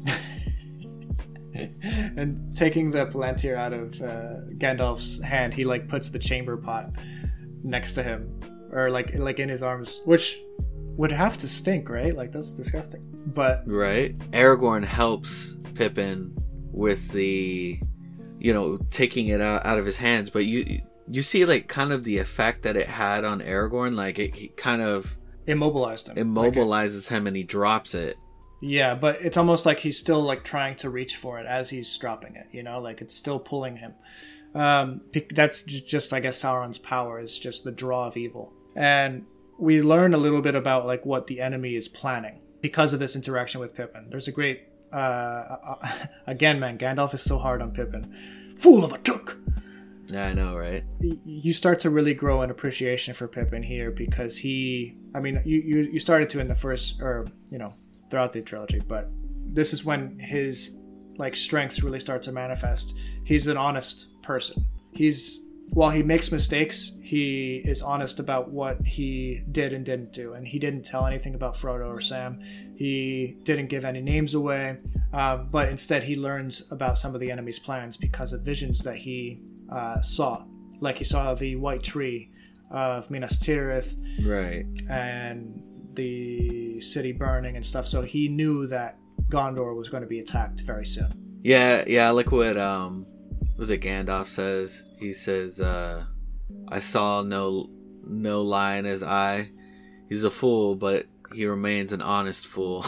and taking the Palantir out of Gandalf's hand, he like puts the chamber pot next to him, or like in his arms, which would have to stink, right? Like that's disgusting. But right, Aragorn helps Pippin with the, you know, taking it out of his hands, but you see like kind of the effect that it had on Aragorn, like it kind of immobilizes him and he drops it. Yeah, but it's almost like he's still like trying to reach for it as he's dropping it, you know, like it's still pulling him. That's just, I guess, Sauron's power is just the draw of evil. And we learn a little bit about like what the enemy is planning because of this interaction with Pippin. There's a great again, man, Gandalf is so hard on Pippin. Fool of a took! Yeah, I know, right? You start to really grow an appreciation for Pippin here because you started to in the first, or, you know, throughout the trilogy, but this is when his like strengths really start to manifest. He's an honest person. While he makes mistakes, he is honest about what he did and didn't do, and he didn't tell anything about Frodo or Sam. He didn't give any names away, but instead he learns about some of the enemy's plans because of visions that he saw. Like he saw the white tree of Minas Tirith, right, and the city burning and stuff, so he knew that Gondor was going to be attacked very soon. Yeah, like what was it Gandalf says? He says, I saw no lie in his eye. He's a fool, but he remains an honest fool.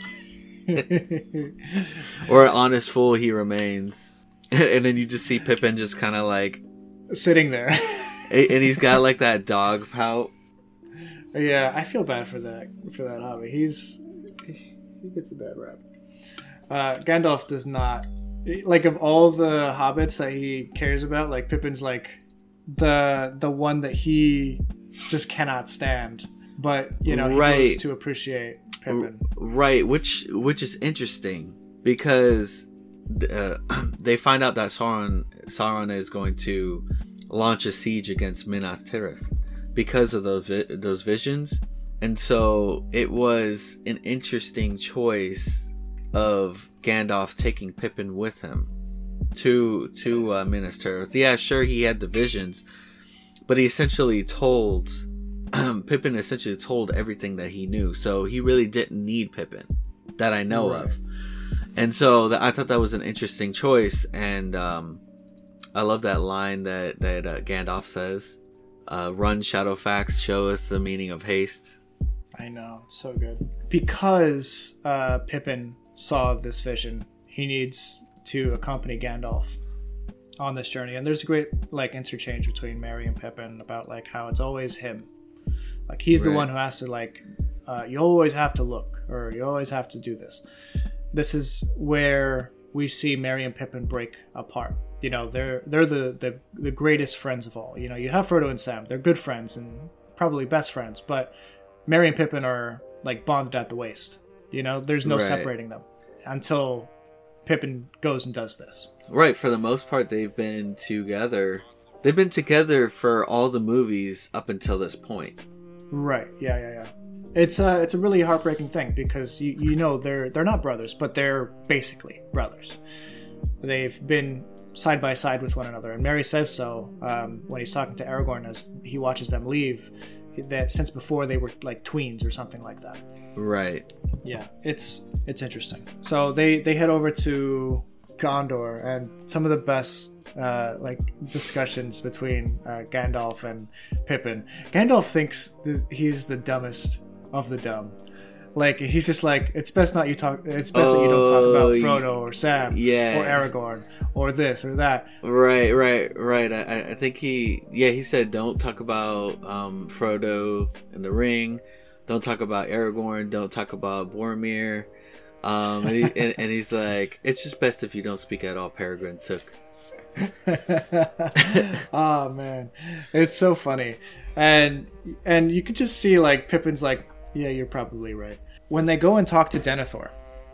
Or an honest fool he remains. And then you just see Pippin just kind of like sitting there. And he's got like that dog pout. Yeah, I feel bad for that hobby. He gets a bad rap. Gandalf does not, like, of all the hobbits that he cares about, like Pippin's like the one that he just cannot stand. But you know, he right. goes to appreciate Pippin. Right, which is interesting because they find out that Sauron is going to launch a siege against Minas Tirith because of those visions, and so it was an interesting choice of Gandalf taking Pippin with him to Minas Tirith. Yeah, sure, he had the visions, but he essentially told Pippin essentially told everything that he knew, so he really didn't need Pippin that I know right. of. And so I thought that was an interesting choice, and I love that line that Gandalf says, "Run, Shadowfax, show us the meaning of haste." I know, it's so good. Because Pippin saw this vision, he needs to accompany Gandalf on this journey. And there's a great like interchange between Merry and Pippin about like how it's always him. Like he's the one who has to like, you always have to look, or you always have to do this. This is where we see Merry and Pippin break apart. You know, they're the greatest friends of all. You know, you have Frodo and Sam. They're good friends and probably best friends, but Merry and Pippin are like bonded at the waist. You know, there's no separating them until Pippin goes and does this. Right, for the most part they've been together. They've been together for all the movies up until this point. Right. Yeah. It's a really heartbreaking thing because you know they're not brothers, but they're basically brothers. They've been side by side with one another, and Merry says so when he's talking to Aragorn as he watches them leave. That since before they were like tweens or something like that. Right. Yeah, it's interesting. So they head over to Gondor, and some of the best like discussions between Gandalf and Pippin. Gandalf thinks he's the dumbest of the dumb. Like, he's just like, it's best that you don't talk about Frodo or Sam or Aragorn or this or that. Right. I think he said don't talk about Frodo and the Ring, don't talk about Aragorn, don't talk about Boromir, and he's like, it's just best if you don't speak at all. Peregrine Took. Oh man, it's so funny, and you could just see like Pippin's like, yeah, you're probably right. When they go and talk to Denethor,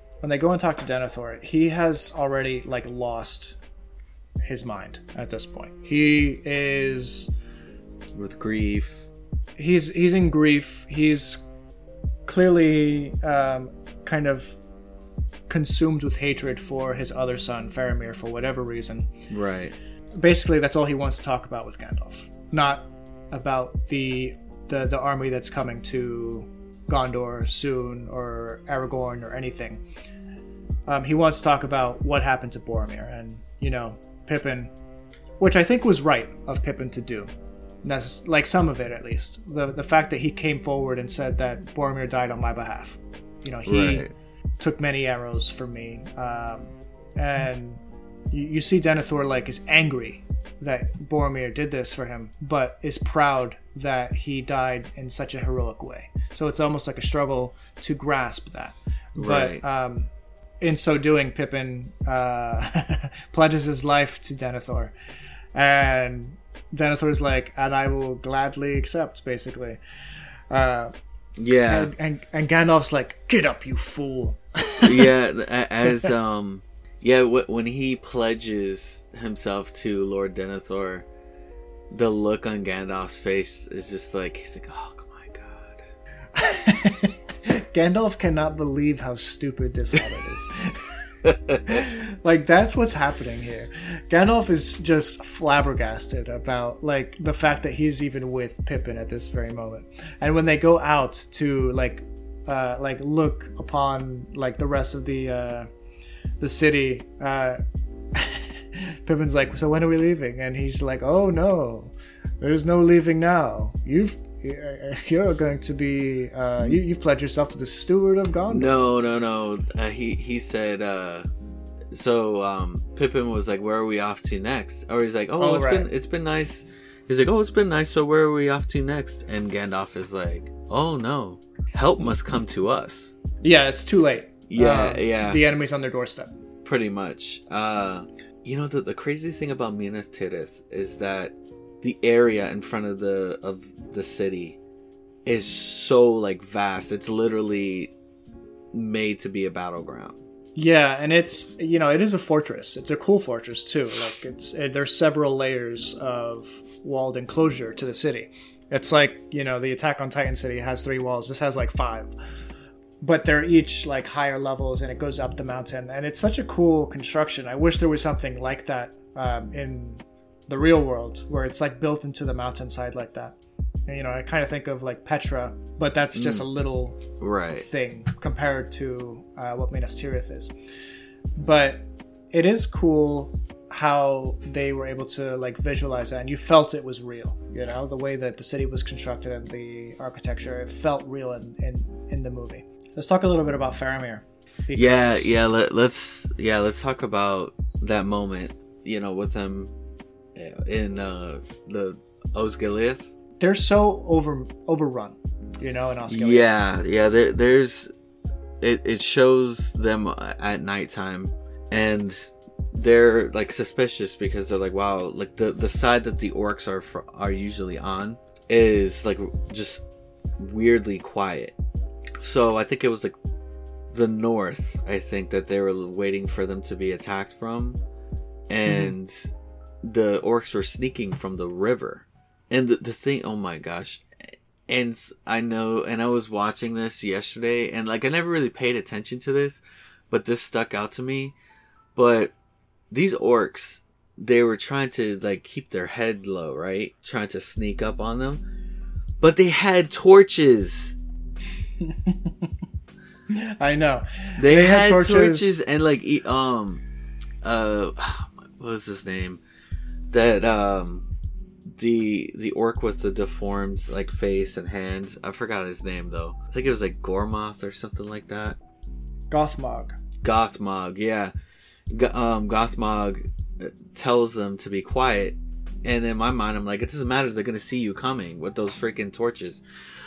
he has already like lost his mind at this point. He is with grief. He's in grief. He's clearly kind of consumed with hatred for his other son, Faramir, for whatever reason. Right. Basically, that's all he wants to talk about with Gandalf. Not about the army that's coming to Gondor soon, or Aragorn, or anything. He wants to talk about what happened to Boromir, and Pippin, which I think was right of Pippin to do, like some of it at least. The fact that he came forward and said that Boromir died on my behalf. He took many arrows from me, and you see Denethor like is angry that Boromir did this for him, but is proud that he died in such a heroic way. So it's almost like a struggle to grasp that. Right. But in so doing, Pippin pledges his life to Denethor, and Denethor's like, and I will gladly accept, basically. And Gandalf's like, get up, you fool. When he pledges himself to Lord Denethor, the look on Gandalf's face is just like, he's like, oh my god. Gandalf cannot believe how stupid this hobbit is. Like, that's what's happening here. Gandalf is just flabbergasted about like the fact that he's even with Pippin at this very moment. And when they go out to like look upon like the rest of the city, Pippin's like, so when are we leaving? And he's like, oh no, there's no leaving now. You're going to be you've pledged yourself to the steward of Gondor. No. He said Pippin was like, where are we off to next? Or he's like, it's been nice. He's like, oh, it's been nice, so where are we off to next? And Gandalf is like, oh no, help must come to us. Yeah, it's too late. Yeah. The enemy's on their doorstep. Pretty much. The crazy thing about Minas Tirith is that the area in front of the city is so like vast. It's literally made to be a battleground. Yeah, and it's it is a fortress. It's a cool fortress too. Like there's several layers of walled enclosure to the city. It's like the Attack on Titan city has 3 walls. This has like 5. But they're each like higher levels, and it goes up the mountain, and it's such a cool construction. I wish there was something like that in the real world, where it's like built into the mountainside like that. And, I kind of think of like Petra, but that's just a little thing compared to what Minas Tirith is. But it is cool how they were able to like visualize that, and you felt it was real. The way that the city was constructed and the architecture, it felt real in the movie. Let's talk a little bit about Faramir. Let's talk about that moment, with them in the Osgiliath. They're so overrun, in Osgiliath. Yeah. There's it shows them at nighttime, and they're like suspicious because they're like, wow, like the side that the orcs are usually on is like just weirdly quiet. So I think it was like the north, I think, that they were waiting for them to be attacked from, and the orcs were sneaking from the river. And the thing, oh my gosh, and I know, and I was watching this yesterday, and like I never really paid attention to this, but this stuck out to me. But these orcs, they were trying to like keep their head low, right? Trying to sneak up on them, but they had torches. I know they had torches and like what was his name? That the orc with the deformed like face and hands. I forgot his name though. I think it was like Gormoth or something like that. Gothmog, yeah. Gothmog tells them to be quiet, and in my mind I'm like, it doesn't matter, they're gonna see you coming with those freaking torches.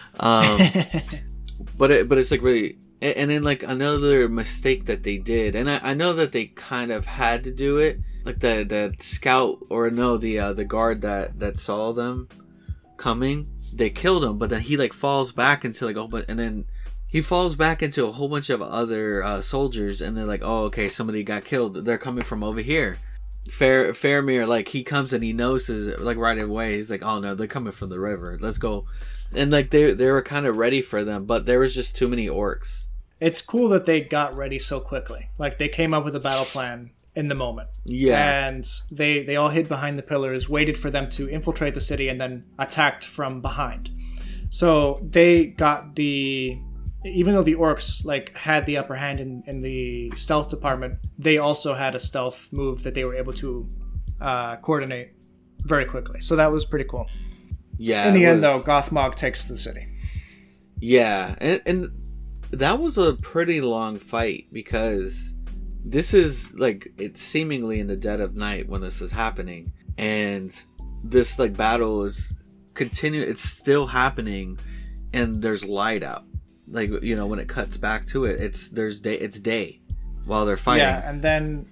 But it's like really, and then like another mistake that they did, and I know that they kind of had to do it, like the scout, or no, the guard that saw them coming, they killed him, but then he like falls back into like and then he falls back into a whole bunch of other soldiers, and they're like, oh, okay, somebody got killed, they're coming from over here. Faramir, like, he comes and he notices, like, right away, he's like, oh no, they're coming from the river, let's go. And like they were kind of ready for them, but there was just too many orcs. It's cool that they got ready so quickly. Like, they came up with a battle plan in the moment. Yeah. And they all hid behind the pillars, waited for them to infiltrate the city, and then attacked from behind. So they got even though the orcs like had the upper hand in the stealth department, they also had a stealth move that they were able to coordinate very quickly. So that was pretty cool. Yeah. In the end, though, Gothmog takes the city. Yeah, and that was a pretty long fight, because this is like, it's seemingly in the dead of night when this is happening, and this like battle is it's still happening, and there's light out. Like, you know, when it cuts back to it, it's day while they're fighting. Yeah, and then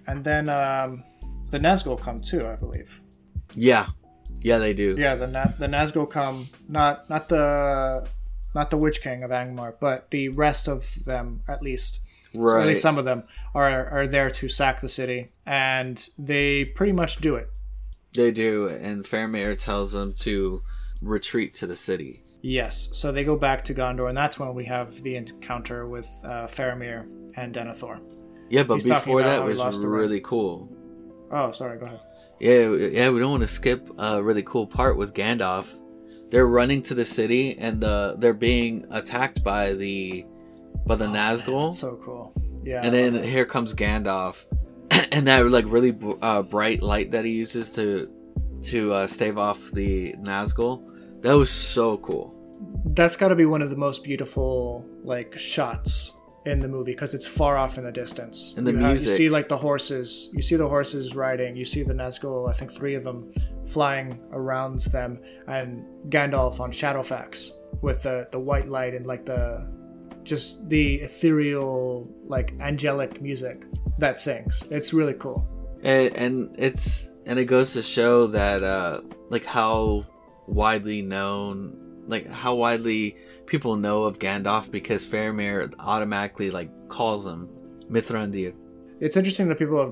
the Nazgul come too, I believe. Yeah, they do. Yeah, the Nazgul come, not the Witch King of Angmar, but the rest of them, at least. Right. So at least some of them are there to sack the city, and they pretty much do it. They do, and Faramir tells them to retreat to the city. Yes, so they go back to Gondor, and that's when we have the encounter with Faramir and Denethor. Yeah, but before that was really cool. Oh, sorry, go ahead. Yeah, we don't want to skip a really cool part with Gandalf. They're running to the city, and they're being attacked by the Nazgul. Man, that's so cool. Yeah. And then here comes Gandalf, and that like really bright light that he uses to stave off the Nazgul. That was so cool. That's got to be one of the most beautiful like shots in the movie, because it's far off in the distance. And the music. You see like the horses. You see the horses riding. You see the Nazgul, I think 3 of them, flying around them, and Gandalf on Shadowfax with the white light and like the ethereal, like angelic music that sings. It's really cool. And it goes to show that like how widely people know of Gandalf, because Faramir automatically like calls him Mithrandir. It's interesting that people of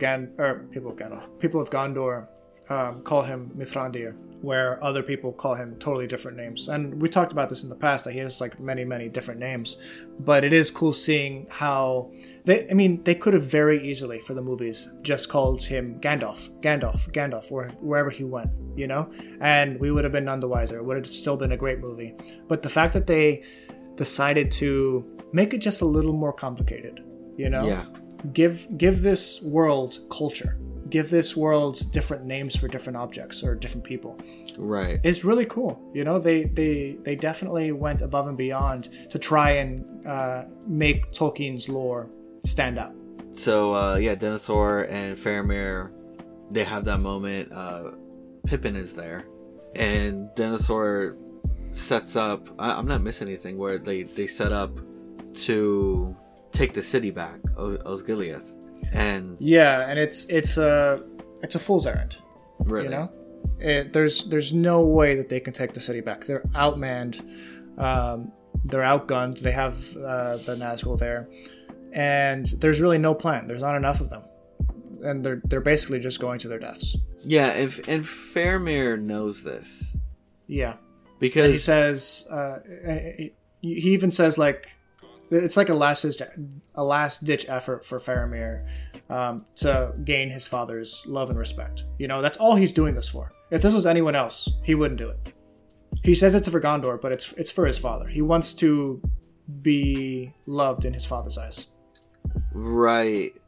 Gondor call him Mithrandir, where other people call him totally different names. And we talked about this in the past, that he has like many, many different names. But it is cool seeing how they could have very easily, for the movies, just called him Gandalf, or wherever he went, you know? And we would have been none the wiser. It would have still been a great movie. But the fact that they decided to make it just a little more complicated, you know? Yeah. Give this world culture. Give this world different names for different objects or different people. Right. It's really cool. You know, they definitely went above and beyond to try and make Tolkien's lore stand out. So, Denethor and Faramir, they have that moment. Pippin is there, and Denethor sets up, I'm not missing anything, where they set up to take the city back, Osgiliath. And yeah, and it's a fool's errand. Really? You know, there's no way that they can take the city back. They're outmanned, they're outgunned. They have the Nazgul there, and there's really no plan. There's not enough of them, and they're basically just going to their deaths. Yeah, and Faramir knows this. Yeah, because and he says, he even says like, it's like a last ditch effort for Faramir to gain his father's love and respect. You know, that's all he's doing this for. If this was anyone else, he wouldn't do it. He says it's for Gondor, but it's for his father. He wants to be loved in his father's eyes. Right.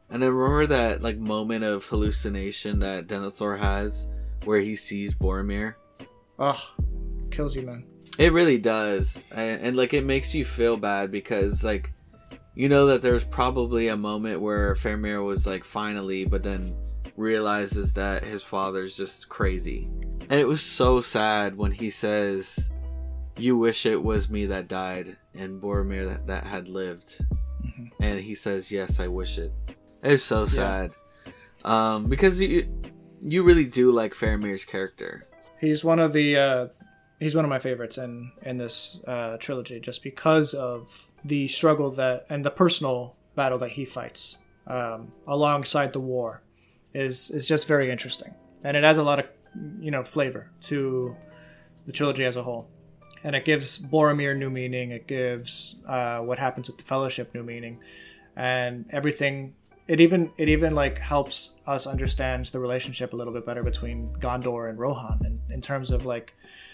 And then remember that like moment of hallucination that Denethor has where he sees Boromir? Ugh, kills you, man. It really does. And like it makes you feel bad because like you know that there's probably a moment where Faramir was like finally, but then realizes that his father's just crazy. And it was so sad when he says, "You wish it was me that died and Boromir that had lived." Mm-hmm. And he says, "Yes, I wish it." It's so sad. Yeah. Because you really do like Faramir's character. He's one of my favorites in this trilogy, just because of the struggle and the personal battle that he fights alongside the war is just very interesting, and it adds a lot of flavor to the trilogy as a whole, and it gives Boromir new meaning. It gives what happens with the Fellowship new meaning, and everything. It even like helps us understand the relationship a little bit better between Gondor and Rohan, and in terms of like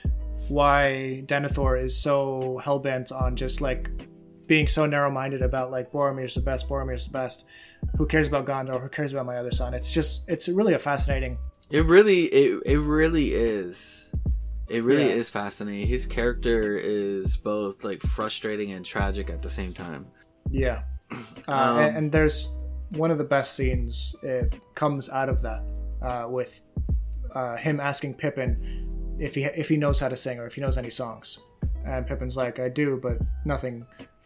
why Denethor is so hellbent on just like being so narrow-minded about like Boromir's the best. Who cares about Gondor? Who cares about my other son? It's really a fascinating. It really is. It really is fascinating. His character is both like frustrating and tragic at the same time. Yeah, and there's one of the best scenes. It comes out of that with him asking Pippin if he knows how to sing or if he knows any songs, and Pippin's like, "I do, but nothing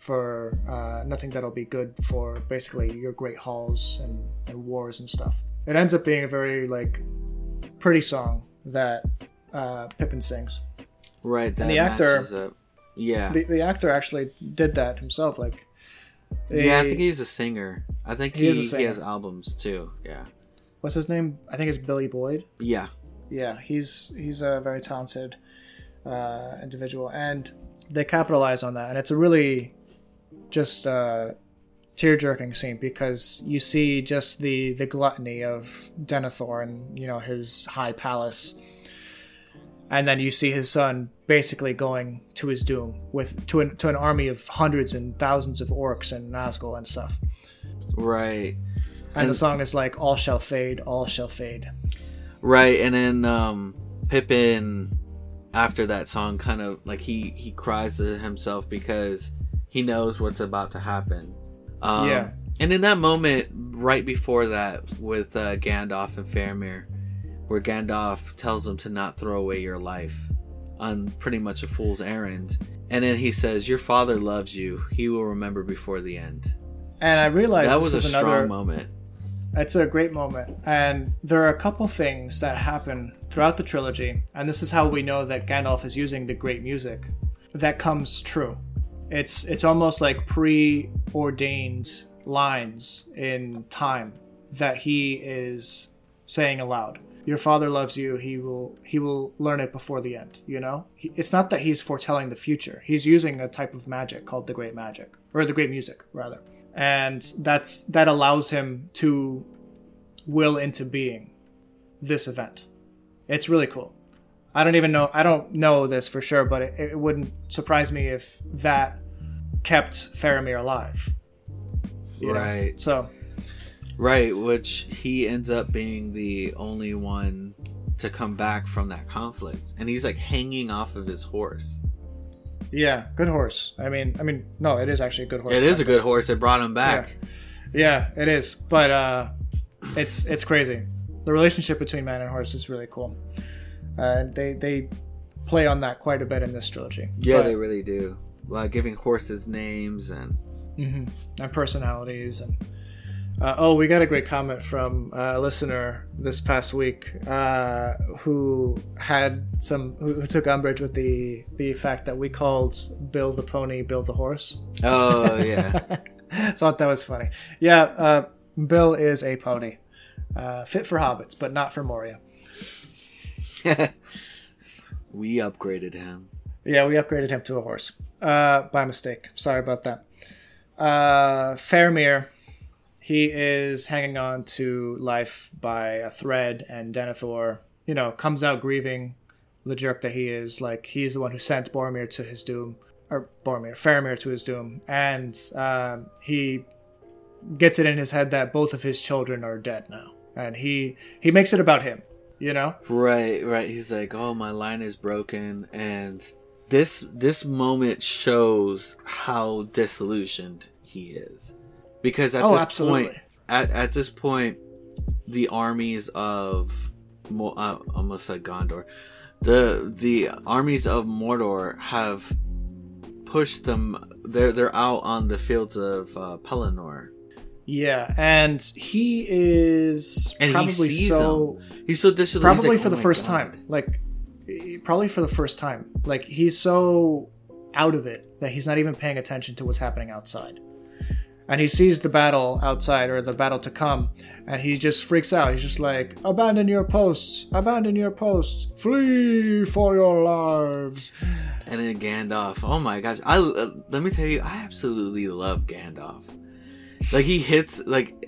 that'll be good for basically your great halls and wars and stuff." It ends up being a very like pretty song that Pippin sings. Right, that and the actor, up. Yeah, the actor actually did that himself. Like, I think he's a singer. I think he has albums too. Yeah. What's his name? I think it's Billy Boyd. Yeah. Yeah, he's a very talented individual, and they capitalize on that, and it's a really just tear-jerking scene because you see just the gluttony of Denethor and his high palace, and then you see his son basically going to his doom to an army of hundreds and thousands of orcs and Nazgul and stuff. Right. And the song is like, all shall fade. Right, and then Pippin, after that song, kind of like he cries to himself because he knows what's about to happen. And in that moment, right before that, with Gandalf and Faramir, where Gandalf tells him to not throw away your life on pretty much a fool's errand, and then he says, "Your father loves you. He will remember before the end." And I realized that was a strong moment. It's a great moment, and there are a couple things that happen throughout the trilogy, and this is how we know that Gandalf is using the great music that comes true. It's almost like preordained lines in time that he is saying aloud. Your father loves you. He will learn it before the end. It's not that he's foretelling the future. He's using a type of magic called the great magic, or the great music rather. And that allows him to will into being this event. It's really cool. I don't know this for sure, but it wouldn't surprise me if that kept Faramir alive. Right. So. Right, which he ends up being the only one to come back from that conflict, and he's like hanging off of his horse. Yeah, good horse. I mean, no, it is actually a good horse. It is a good horse. It brought him back. Yeah, it is. But it's crazy. The relationship between man and horse is really cool. They play on that quite a bit in this trilogy. Yeah, they really do. Like giving horses names and personalities and. We got a great comment from a listener this past week who took umbrage with the fact that we called Bill the pony Bill the horse. Oh yeah. Thought that was funny. Yeah, Bill is a pony, fit for hobbits, but not for Moria. We upgraded him. Yeah, we upgraded him to a horse by mistake. Sorry about that. Faramir. He is hanging on to life by a thread, and Denethor, comes out grieving the jerk that he is. Like, he's the one who sent Faramir to his doom, and he gets it in his head that both of his children are dead now, and he makes it about him, you know? Right. He's like, oh, my line is broken, and this moment shows how disillusioned he is, because at this point, the armies of I almost said Gondor, the armies of Mordor have pushed them. They're out on the fields of Pelennor. Yeah, and he is probably he's so disillusioned. Probably like, for the first time. Like, probably for the first time. Like, he's so out of it that he's not even paying attention to what's happening outside. And he sees the battle outside, or the battle to come, and he just freaks out. He's just like, abandon your posts, flee for your lives. And then Gandalf, oh my gosh, let me tell you, I absolutely love Gandalf. Like, he hits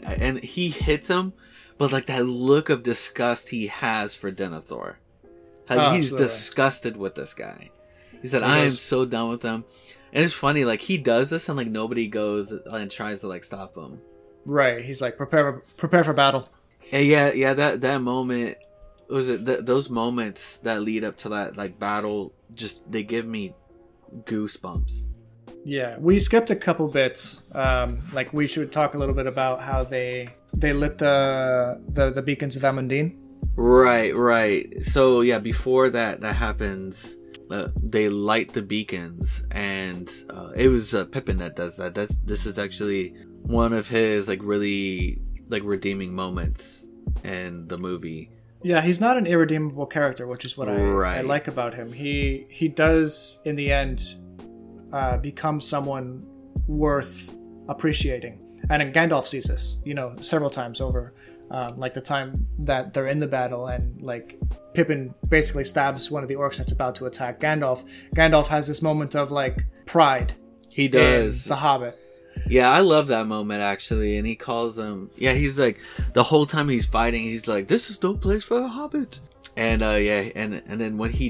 him, but like that look of disgust he has for Denethor. Like, he's disgusted with this guy. He said, I am so done with him. And it's funny, like, he does this and like nobody goes and tries to like stop him. Right. He's like, prepare for battle. And yeah, that moment, those moments that lead up to that like battle, just, they give me goosebumps. Yeah, we skipped a couple bits. Like, we should talk a little bit about how they lit the beacons of Amundine. Right. So yeah, before that happens, they light the beacons, and it was Pippin that does that. This is actually one of his like really like redeeming moments in the movie. Yeah, he's not an irredeemable character, which is what I like about him. He does in the end become someone worth appreciating, and Gandalf sees this, several times over. Like the time that they're in the battle, and like Pippin basically stabs one of the orcs that's about to attack Gandalf. Gandalf has this moment of like pride. He does. In The Hobbit. Yeah, I love that moment actually. And he calls him. Yeah, he's like, the whole time he's fighting, he's like, "This is no place for a hobbit." And and then when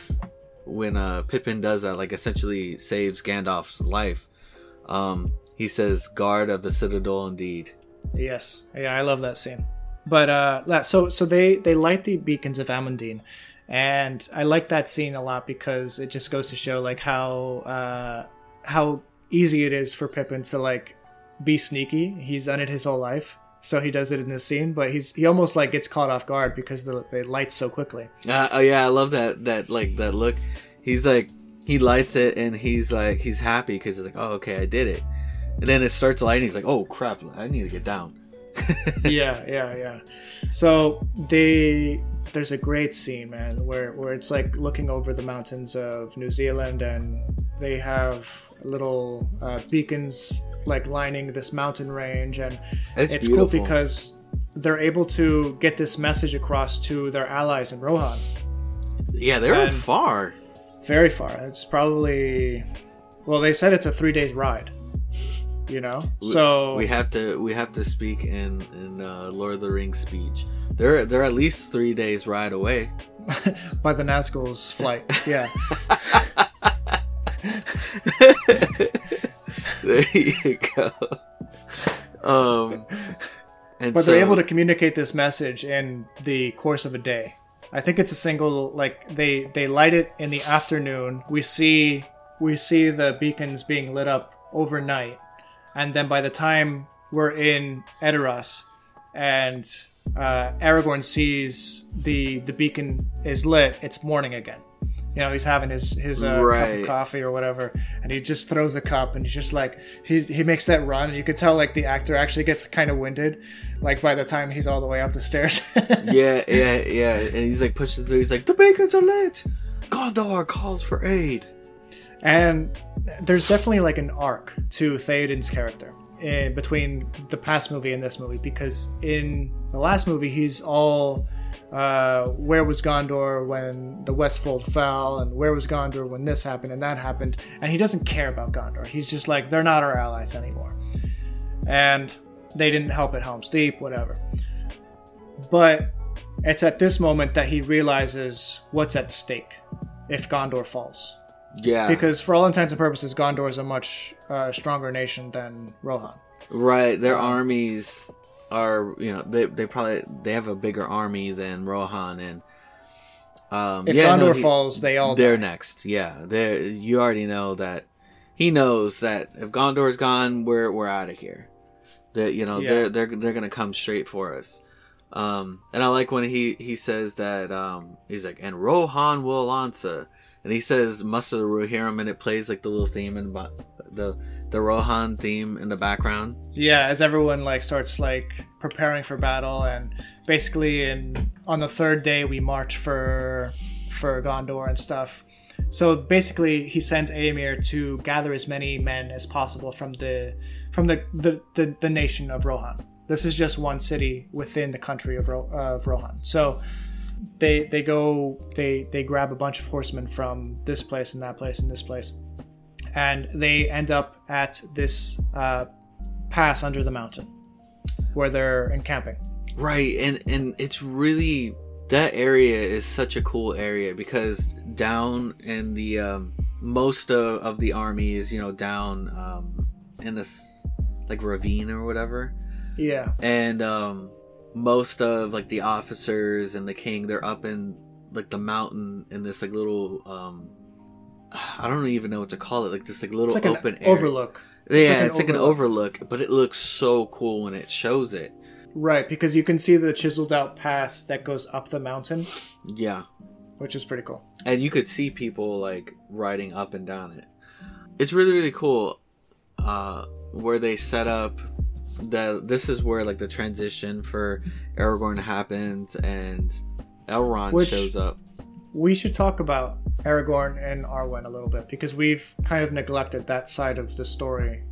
Pippin does that, like essentially saves Gandalf's life, he says, "Guard of the Citadel, indeed." Yes. Yeah, I love that scene. But so they light the beacons of Amundine, and I like that scene a lot because it just goes to show like how easy it is for Pippin to like be sneaky. He's done it his whole life, so he does it in this scene. But he almost like gets caught off guard because they light so quickly. I love that look. He's like, he lights it and he's happy because he's like, oh, okay, I did it. And then it starts lighting. He's like, oh crap, I need to get down. Yeah. So there's a great scene, man, where it's like looking over the mountains of New Zealand, and they have little beacons like lining this mountain range, and it's cool because they're able to get this message across to their allies in Rohan. Yeah, they're far. Very far. It's probably, well, they said it's a 3 days ride. So we have to speak in Lord of the Rings speech. They're at least 3 days ride away by the Nazgul's flight. Yeah. There you go. But they're able to communicate this message in the course of a day. I think it's a single, like they light it in the afternoon. We see the beacons being lit up overnight. And then by the time we're in Edoras and Aragorn sees the beacon is lit, it's morning again. He's having his cup of coffee or whatever, and he just throws the cup, and he's just like, he makes that run, and you could tell like the actor actually gets kind of winded, like by the time he's all the way up the stairs. yeah, and he's like pushing through. He's like, the beacons are lit. Gondor calls for aid. And there's definitely like an arc to Theoden's character in between the past movie and this movie, because in the last movie he's all where was Gondor when the Westfold fell, and where was Gondor when this happened and that happened, and he doesn't care about Gondor. He's just like, they're not our allies anymore, and they didn't help at Helm's Deep, whatever. But it's at this moment that he realizes what's at stake if Gondor falls. Yeah. Because for all intents and purposes, Gondor is a much stronger nation than Rohan. Right, their armies are, they have a bigger army than Rohan, and if Gondor falls, they're next. Yeah, you already know that. He knows that if Gondor's gone, we're out of here. That they're gonna come straight for us. And I like when he says that he's like, and Rohan will answer, and he says Muster the Rohirrim, and it plays like the little theme in the Rohan theme in the background. Yeah, as everyone starts preparing for battle, and basically on the third day we march for Gondor and stuff. So basically, he sends Éomer to gather as many men as possible from the nation of Rohan. This is just one city within the country of Rohan. So they grab a bunch of horsemen from this place and that place and this place, and they end up at this pass under the mountain where they're encamping. Right, and it's really, that area is such a cool area because down in the most of the army is down in this ravine or whatever. Yeah. And most of the officers and the king, they're up in the mountain in this little I don't even know what to call it, this little open area. Overlook. Yeah, it's like an overlook, but it looks so cool when it shows it. Right, because you can see the chiseled out path that goes up the mountain. Yeah. Which is pretty cool. And you could see people riding up and down it. It's really, really cool where they set up this is where the transition for Aragorn happens and Elrond shows up. We should talk about Aragorn and Arwen a little bit because we've kind of neglected that side of the story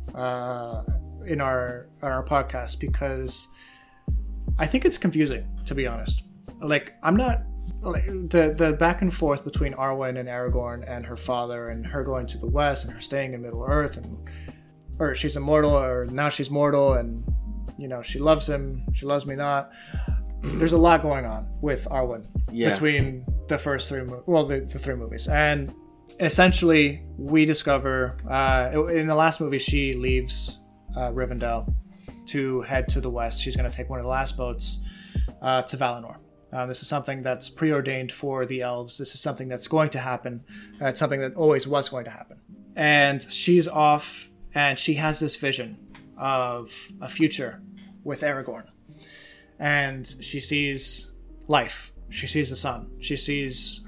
in our podcast because I think it's confusing, to be honest. I'm not the back and forth between Arwen and Aragorn and her father and her going to the west and her staying in Middle Earth or she's immortal or now she's mortal and she loves him, she loves me not. There's a lot going on with Arwen between the first three the three movies, and essentially we discover in the last movie she leaves Rivendell to head to the west. She's going to take one of the last boats to Valinor. This is something that's preordained for the elves. This is something that's going to happen. It's something that always was going to happen. And she's off, and she has this vision of a future with Aragorn. And she sees life. She sees the sun. She sees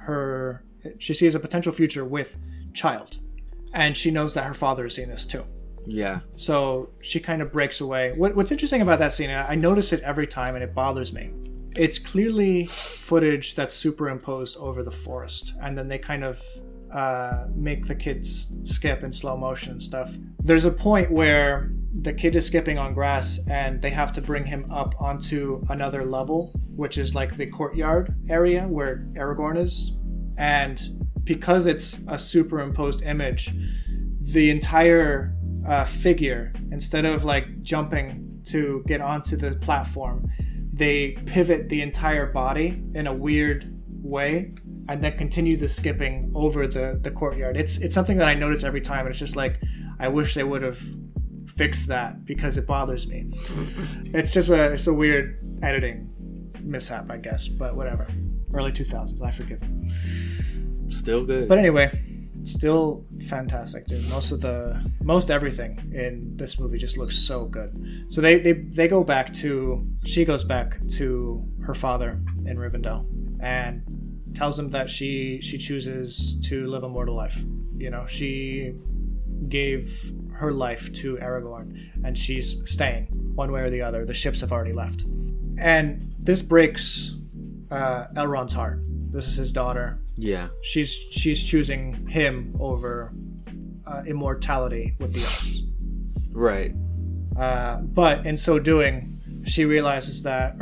a potential future with child. And she knows that her father has seen this too. Yeah. So she kind of breaks away. What's interesting about that scene, and I notice it every time and it bothers me, it's clearly footage that's superimposed over the forest. And then they kind of make the kids skip in slow motion and stuff. There's a point where the kid is skipping on grass and they have to bring him up onto another level, which is the courtyard area where Aragorn is. And because it's a superimposed image, the entire figure, instead of jumping to get onto the platform, they pivot the entire body in a weird way and then continue the skipping over the courtyard. It's something that I notice every time, and it's just I wish they would have fixed that because it bothers me. It's a weird editing mishap, I guess, but whatever. Early 2000s, I forgive. Still good. But anyway, still fantastic, dude. Most everything in this movie just looks so good. So they go back to, she goes back to her father in Rivendell and tells him that she chooses to live a mortal life. She gave her life to Aragorn and she's staying one way or the other. The ships have already left. And this breaks Elrond's heart. This is his daughter. Yeah. She's choosing him over immortality with the elves. Right. But in so doing, he realizes that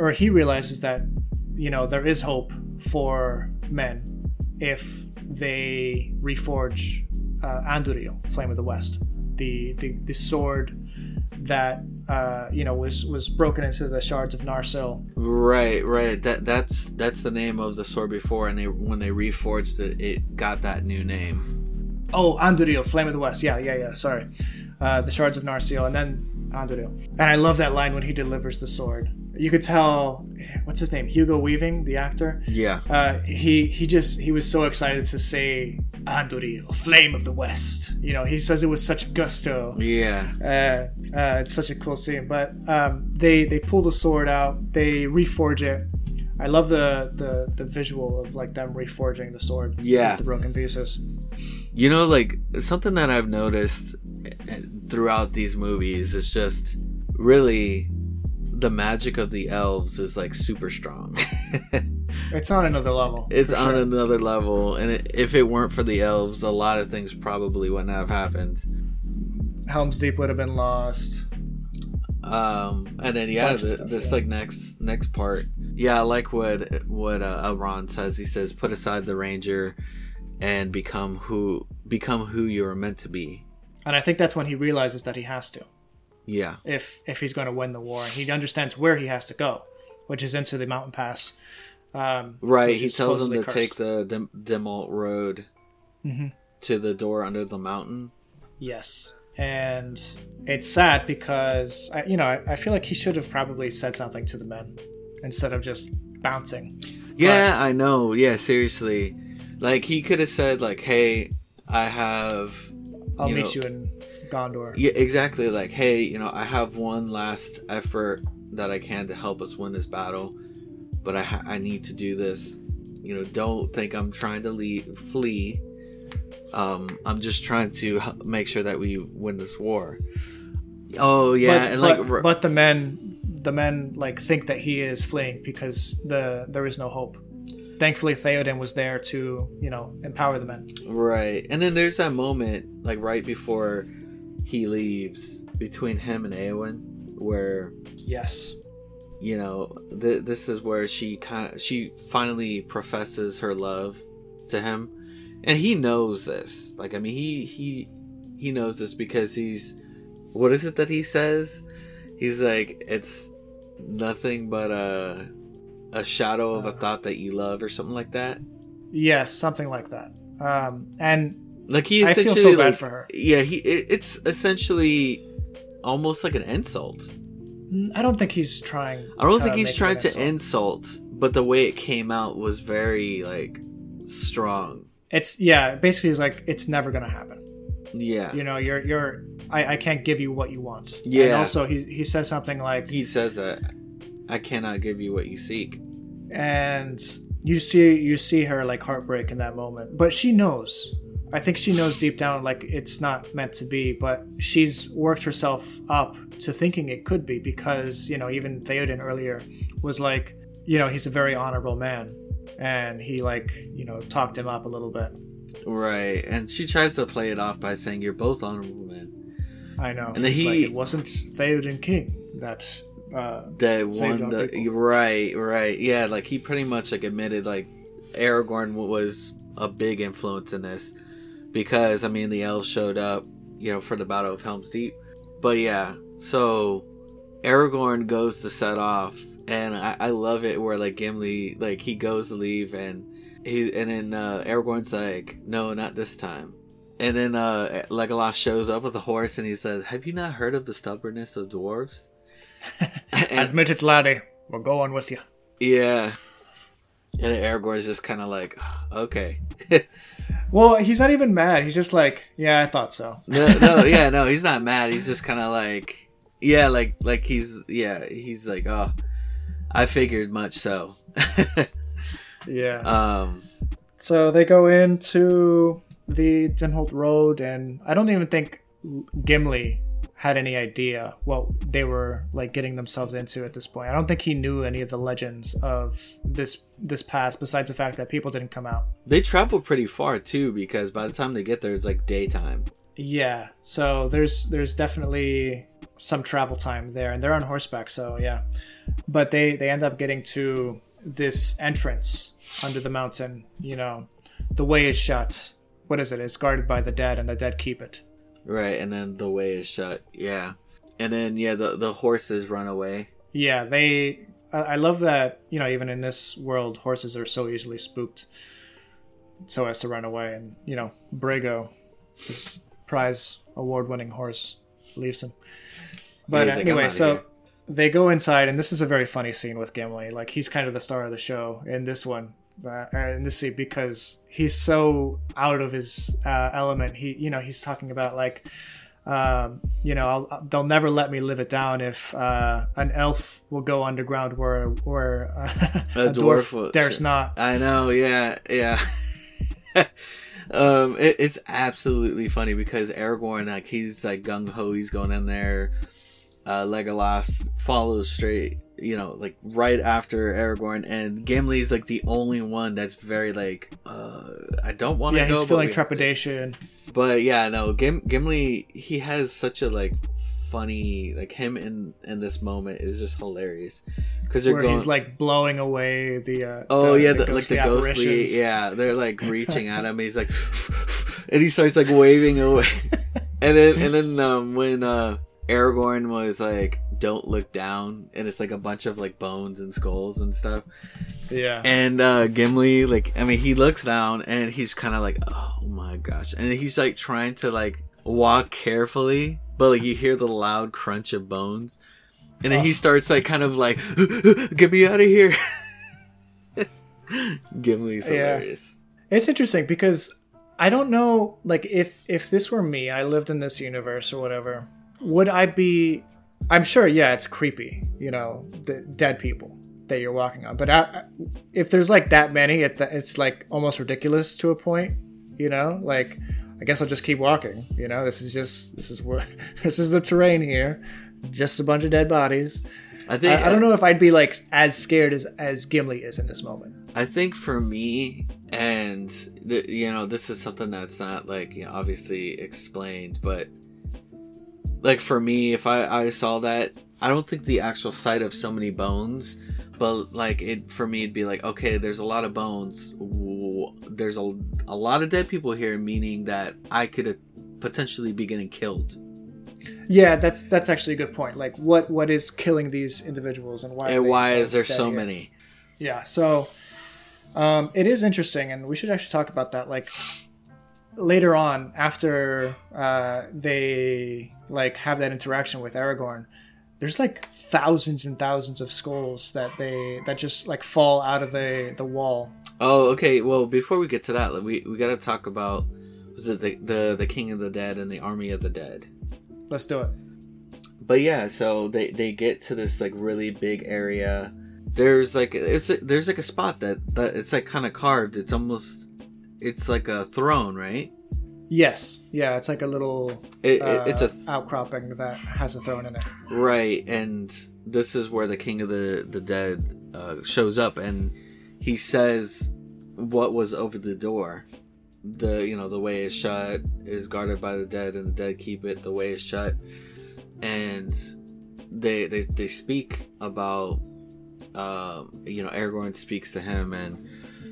there is hope for men if they reforge Andúril, Flame of the West, the sword that was broken into the shards of Narsil. Right. That's the name of the sword before, and when they reforged it, it got that new name. Oh, Andúril, Flame of the West. Yeah. Sorry, the shards of Narsil, and then Anduril. And I love that line when he delivers the sword. You could tell, what's his name? Hugo Weaving, the actor. Yeah. He was so excited to say Anduril, flame of the West. You know, he says it with such gusto. Yeah. It's such a cool scene. But they pull the sword out, they reforge it. I love the visual of like them reforging the sword. Yeah. With the broken pieces. You know, like something that I've noticed throughout these movies is just really the magic of the elves is like super strong. It's on another level. It's on another level, and if it weren't for the elves, a lot of things probably wouldn't have happened. Helm's Deep would have been lost. And then this like next part. Yeah, I like what Elrond says. He says, "Put aside the ranger and become who you are meant to be." And I think that's when he realizes that he has to. Yeah. If he's going to win the war, he understands where he has to go, which is into the mountain pass. Right. He tells him to cursed. take the Dimalt road to the door under the mountain. Yes. And it's sad because I feel like he should have probably said something to the men instead of just bouncing. Yeah, I know. Yeah, seriously. Like he could have said like, "Hey, I'll meet you in Gondor." Yeah, exactly. Like, "Hey, I have one last effort that I can to help us win this battle, but I need to do this. Don't think I'm trying to flee. I'm just trying to make sure that we win this war." Oh yeah, but the men like think that he is fleeing because there is no hope. Thankfully, Theoden was there to empower the men. Right, and then there's that moment like right before he leaves between him and Eowyn, where yes, this is where she finally professes her love to him. And he knows this. Like, I mean, he knows this because what is it that he says? He's like, "It's nothing but a shadow of a thought that you love," or something like that. Yes, something like that. And like he essentially, I feel so bad for her. Yeah, it's essentially almost like an insult. I don't think he's trying. I don't think he's trying to insult, but the way it came out was very like strong. Basically he's like, it's never gonna happen. Yeah. I can't give you what you want. Yeah. And also he says something like, he says that I cannot give you what you seek. And you see her like heartbreak in that moment. But she knows. I think she knows deep down like it's not meant to be, but she's worked herself up to thinking it could be because, even Theoden earlier was like, he's a very honorable man. And he talked him up a little bit. Right. And she tries to play it off by saying, "You're both honorable men." I know. And then it wasn't Theoden King that won the right. Yeah, like he pretty much like admitted like Aragorn was a big influence in this because I mean the elves showed up, for the Battle of Helm's Deep. But yeah, so Aragorn goes to set off. And I love it where like Gimli like he goes to leave and then Aragorn's like, "No, not this time." And then Legolas shows up with a horse and he says, "Have you not heard of the stubbornness of dwarves?" Admit it, laddie. We're going with you. Yeah. And Aragorn's just kind of like, "Okay." Well, he's not even mad. He's just like, "Yeah, I thought so." No, he's not mad. He's just kind of like, yeah, like he's like, "Oh, I figured much so." Yeah. So they go into the Dimholt Road, and I don't even think Gimli had any idea what they were like getting themselves into at this point. I don't think he knew any of the legends of this pass, besides the fact that people didn't come out. They travel pretty far too, because by the time they get there, it's like daytime. Yeah. So there's definitely some travel time there, and they're on horseback, so yeah. But they end up getting to this entrance under the mountain. The way is shut. What is it? It's guarded by the dead, and the dead keep it. Right, and then the way is shut. Yeah, and then the horses run away. Yeah, I love that. Even in this world, horses are so easily spooked, so as to run away. And Brago, his prize award-winning horse, leaves him. But he's like, anyway, "I'm outta so here." they go inside, and this is a very funny scene with Gimli. Like, he's kind of the star of the show in this one, in this scene, because he's so out of his element. He's talking about like, they'll never let me live it down if an elf will go underground where a dwarf dares not. I know, yeah. It's absolutely funny because Aragorn, like, he's like gung ho, he's going in there. Legolas follows straight, like right after Aragorn, and Gimli's like the only one that's very like, I don't want to go. Yeah, he's feeling trepidation. But yeah, no, Gimli, he has such a like funny, like him in this moment is just hilarious because he's like blowing away the ghostly, yeah, they're like reaching at him. He's like, and he starts like waving away, and then when Aragorn was like, "Don't look down," and it's like a bunch of like bones and skulls and stuff. Yeah. And Gimli, like, I mean, he looks down and he's kind of like, "Oh my gosh!" And he's like trying to like walk carefully, but like you hear the loud crunch of bones, and then he starts like kind of like, "Get me out of here!" Gimli's hilarious. It's interesting because I don't know, like, if this were me, I lived in this universe or whatever. Would I be... I'm sure, yeah, it's creepy, the dead people that you're walking on. But if there's, like, that many, it's, like, almost ridiculous to a point, Like, I guess I'll just keep walking, This is the terrain here. Just a bunch of dead bodies. I don't know if I'd be, like, as scared as Gimli is in this moment. I think for me, and, this is something that's not, like, obviously explained, but... Like, for me, if I saw that, I don't think the actual sight of so many bones, but, like, for me, it'd be like, okay, there's a lot of bones. There's a lot of dead people here, meaning that I could potentially be getting killed. Yeah, that's actually a good point. Like, what is killing these individuals, and why is there so many? Yeah, so it is interesting, and we should actually talk about that. Like, later on, after they like have that interaction with Aragorn, there's like thousands and thousands of skulls that just like fall out of the wall. Oh, okay. Well, before we get to that, we got to talk about the King of the Dead and the Army of the Dead. Let's do it. But yeah, so they get to this like really big area. There's like there's like a spot that it's like kind of carved. It's like a throne, right? Yes. Yeah, it's like a little it's a outcropping that has a throne in it. Right, and this is where the King of the Dead shows up, and he says what was over the door. The way is shut is guarded by the dead, and the dead keep it. The way is shut. And they speak about Aragorn speaks to him and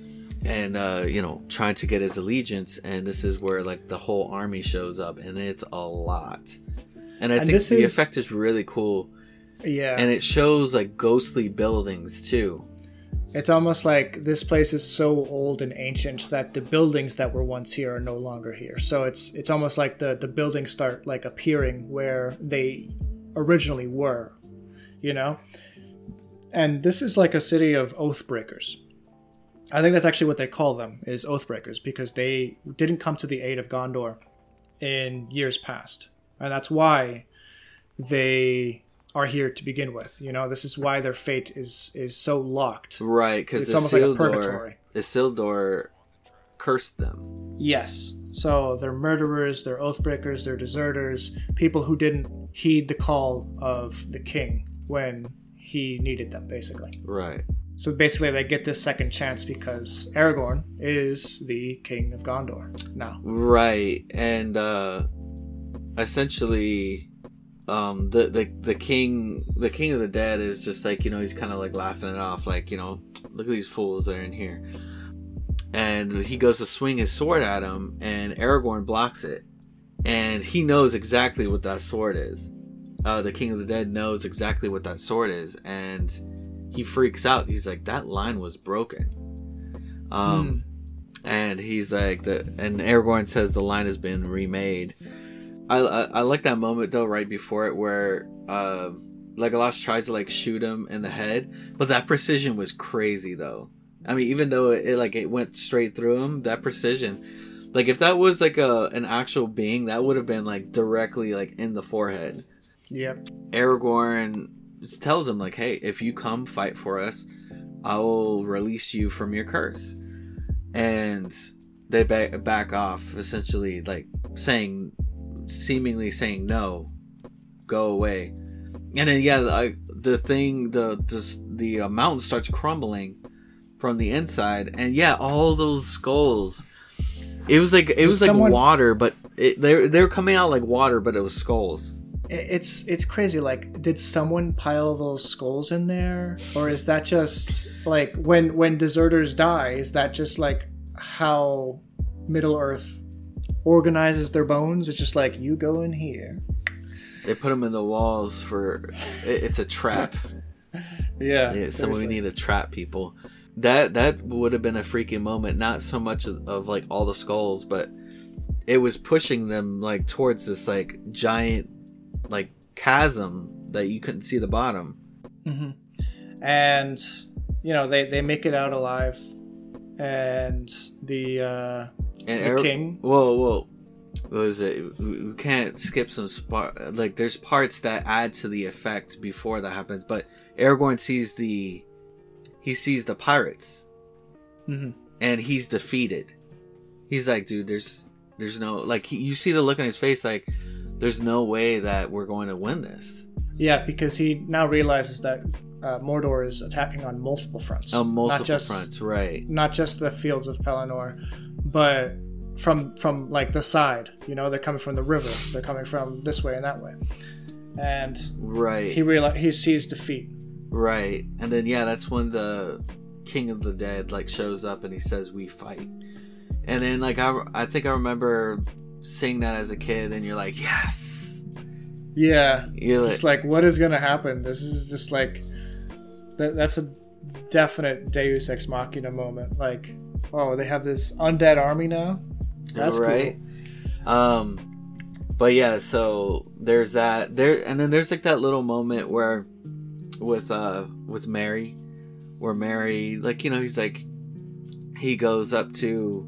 trying to get his allegiance, and this is where like the whole army shows up, and it's a lot. And I think the effect is really cool. Yeah. And it shows like ghostly buildings too. It's almost like this place is so old and ancient that the buildings that were once here are no longer here. So it's almost like the buildings start like appearing where they originally were, And this is like a city of Oathbreakers. I think that's actually what they call them, is Oathbreakers, because they didn't come to the aid of Gondor in years past. And that's why they are here to begin with. This is why their fate is so locked. Right, because it's almost like a purgatory. Isildur cursed them. Yes. So they're murderers, they're Oathbreakers, they're deserters, people who didn't heed the call of the king when he needed them, basically. Right. So basically they get this second chance because Aragorn is the king of Gondor now. Right. And essentially the king of the dead is just like, he's kind of like laughing it off, like, look at these fools that are in here. And he goes to swing his sword at him, and Aragorn blocks it. And he knows exactly what that sword is. The King of the Dead knows exactly what that sword is, and he freaks out. He's like, that line was broken. And he's like, and Aragorn says the line has been remade. I like that moment though, right before it, where Legolas tries to like shoot him in the head, but that precision was crazy though. I mean, even though it went straight through him, that precision, like if that was like an actual being, that would have been like directly like in the forehead. Yep. Aragorn just tells him like, "Hey, if you come fight for us, I will release you from your curse." And they back off, essentially like seemingly saying no, go away. And then the mountain starts crumbling from the inside, and all those skulls. It was like water, but they're coming out like water, but it was skulls. It's crazy. Like, did someone pile those skulls in there, or is that just like when deserters die? Is that just like how Middle Earth organizes their bones? It's just like, you go in here. They put them in the walls for it's a trap. Yeah. So we need to trap people. That would have been a freaking moment. Not so much of like all the skulls, but it was pushing them like towards this like giant like chasm that you couldn't see the bottom. Mm-hmm. And they make it out alive, and the king. Whoa. What is it? We can't skip some like there's parts that add to the effect before that happens, but Aragorn sees the pirates. Mm-hmm. And he's defeated. He's like, dude, there's no like you see the look on his face like there's no way that we're going to win this. Yeah, because he now realizes that Mordor is attacking on multiple fronts. On multiple fronts, right? Not just the fields of Pelennor, but from like the side. They're coming from the river. They're coming from this way and that way. And right, he sees defeat. Right, and then that's when the King of the Dead like shows up and he says, "We fight." And then like I think I remember seeing that as a kid, and you're like, yes. Yeah, you're just like what is gonna happen? This is just like that's a definite Deus Ex Machina moment. Like, oh, they have this undead army now. That's right. Cool. But so there's that there, and then there's like that little moment where with Merry, where Merry like he's like he goes up to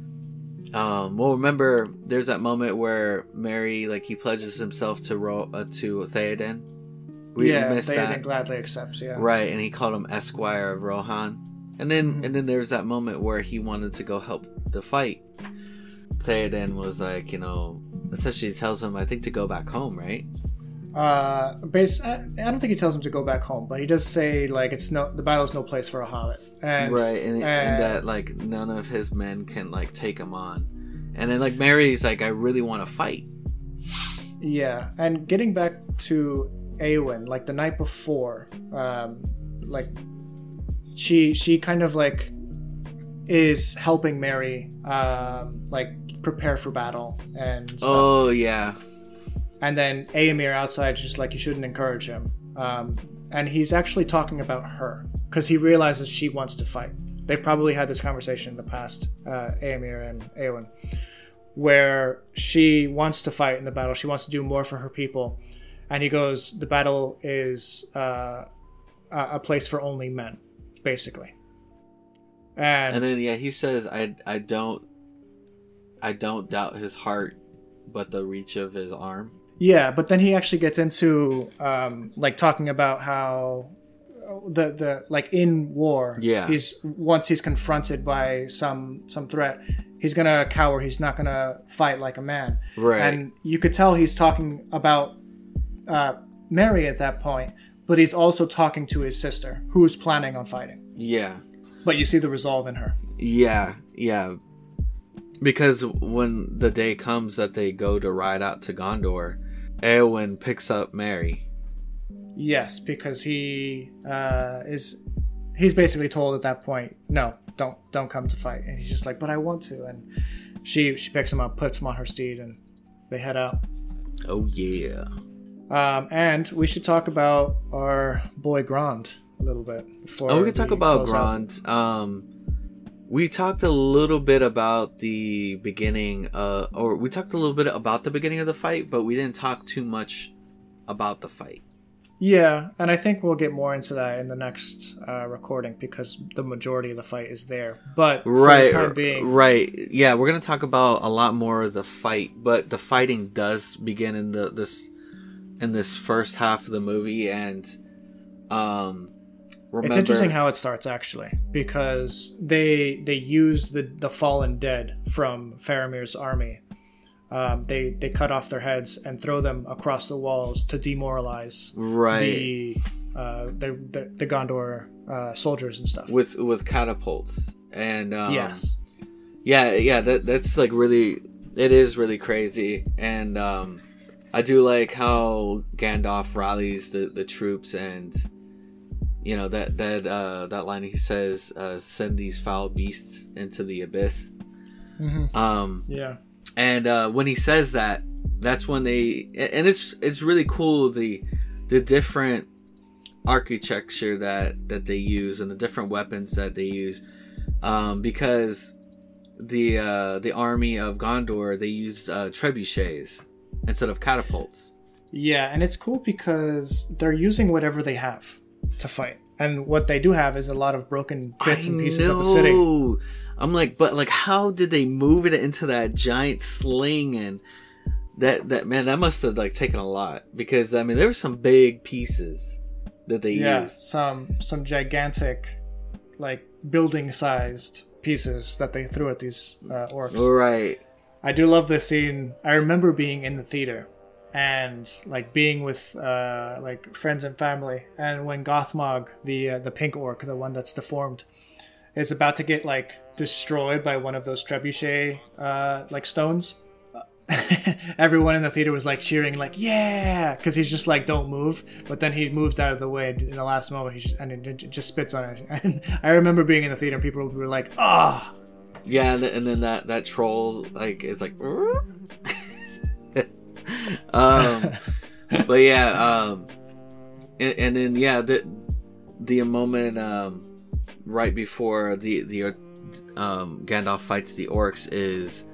remember there's that moment where Merry like he pledges himself to Theoden. We missed Theoden that. Gladly accepts, right, and he called him Esquire of Rohan, and then there's that moment where he wanted to go help the fight. Theoden was like essentially tells him I think to go back home, right? I don't think he tells him to go back home, but he does say like the battle's no place for a hobbit, and that like none of his men can like take him on, and then like Merry's like I really want to fight. Yeah, and getting back to Eowyn, like the night before, like she kind of like is helping Merry like prepare for battle and stuff. Oh yeah. And then Éomer outside just like, you shouldn't encourage him. And he's actually talking about her because he realizes she wants to fight. They've probably had this conversation in the past, Éomer and Éowyn, where she wants to fight in the battle. She wants to do more for her people. And he goes, the battle is a place for only men, basically. And then he says, I don't doubt his heart, but the reach of his arm. Yeah, but then he actually gets into like talking about how the like in war, once he's confronted by some threat, he's gonna cower. He's not gonna fight like a man. Right. And you could tell he's talking about Merry at that point, but he's also talking to his sister, who's planning on fighting. Yeah. But you see the resolve in her. Yeah. Because when the day comes that they go to ride out to Gondor, Éowyn picks up Merry. Yes, because he's basically told at that point, no, don't come to fight, and he's just like, but I want to, and she picks him up, puts him on her steed, and they head out. Oh yeah. And we should talk about our boy Grond a little bit before. We can talk about Grond. We talked a little bit about the beginning, or we talked a little bit about the beginning of the fight, but we didn't talk too much about the fight. Yeah, and I think we'll get more into that in the next recording because the majority of the fight is there. But for the time being, yeah, we're gonna talk about a lot more of the fight, but the fighting does begin in this first half of the movie, and it's interesting how it starts actually because they use the fallen dead from Faramir's army. They cut off their heads and throw them across the walls to demoralize the Gondor soldiers and stuff with catapults and yes, that's like really, it is really crazy. And I do like how Gandalf rallies the troops, and you know that line he says, "Send these foul beasts into the abyss." Yeah. And when he says that, that's when it's really cool, the different architecture that they use and the different weapons that they use, because the army of Gondor, they use trebuchets instead of catapults. Yeah, and it's cool because they're using whatever they have to fight, and what they do have is a lot of broken bits and pieces of the city. I'm like, but like, how did they move it into that giant sling? And that man, that must have like taken a lot, because I mean, there were some big pieces that they used. some gigantic, like building sized pieces that they threw at these orcs. Right. I do love this scene. I remember being in the theater and like being with like friends and family, and when Gothmog, the pink orc, the one that's deformed, is about to get like destroyed by one of those trebuchet like stones. Everyone in the theater was like cheering, like yeah, because he's just like, don't move, but then he moves out of the way in the last moment. And it just spits on it. And I remember being in the theater and people were like, ah. Yeah, and then that troll like is like but yeah, and then yeah, the moment right before the Gandalf fights the orcs is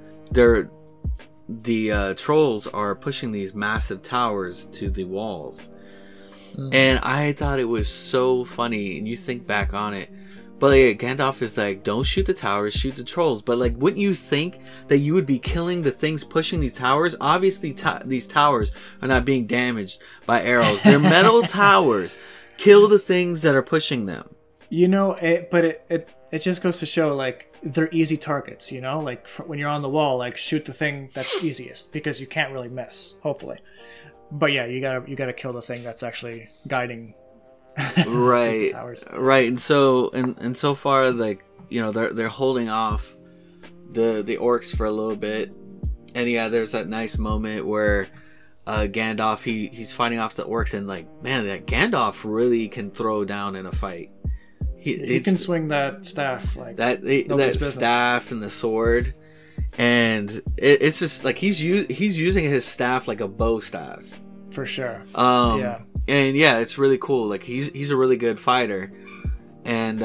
the trolls are pushing these massive towers to the walls. And I thought it was so funny, and you think back on it, but like, Gandalf is like, don't shoot the towers, shoot the trolls. But like, wouldn't you think that you would be killing the things pushing these towers? Obviously these towers are not being damaged by arrows. They're metal towers. Kill the things that are pushing them. You know, it just goes to show, like, they're easy targets, you know? Like, when you're on the wall, like, shoot the thing that's easiest, because you can't really miss, hopefully. But yeah, you gotta kill the thing that's actually guiding right towers. Right. And so far, like, you know, they're holding off the orcs for a little bit. And yeah, there's that nice moment where Gandalf, he's fighting off the orcs, and like, man, that Gandalf really can throw down in a fight. He can swing that staff like that staff and the sword, and it's just like he's using his staff like a bow staff for sure. Yeah, and yeah, it's really cool. Like he's a really good fighter, and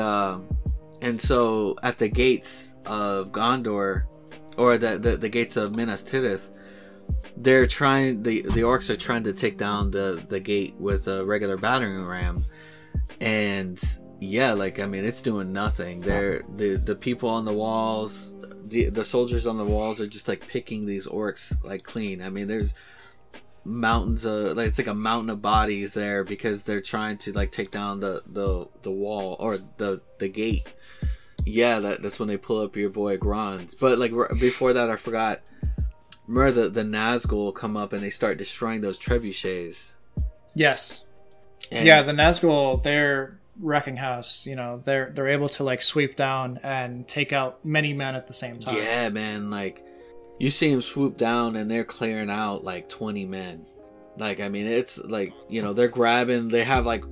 so at the gates of Gondor, or the gates of Minas Tirith, they're trying the orcs are trying to take down the gate with a regular battering ram, and yeah, like, I mean, it's doing nothing. The people on the walls, the soldiers on the walls are just like picking these orcs like clean. I mean, there's mountains of, like, it's like a mountain of bodies there, because they're trying to like take down the wall, or the gate. Yeah, that's when they pull up your boy Grond. But like before that, I forgot. Remember the Nazgul come up and they start destroying those trebuchets. Yes. And yeah, the Nazgul, they're wrecking house. You know, they're able to like sweep down and take out many men at the same time. Yeah, man. Like, you see them swoop down and they're clearing out like 20 men. Like, I mean, it's like, you know, they're grabbing. They have like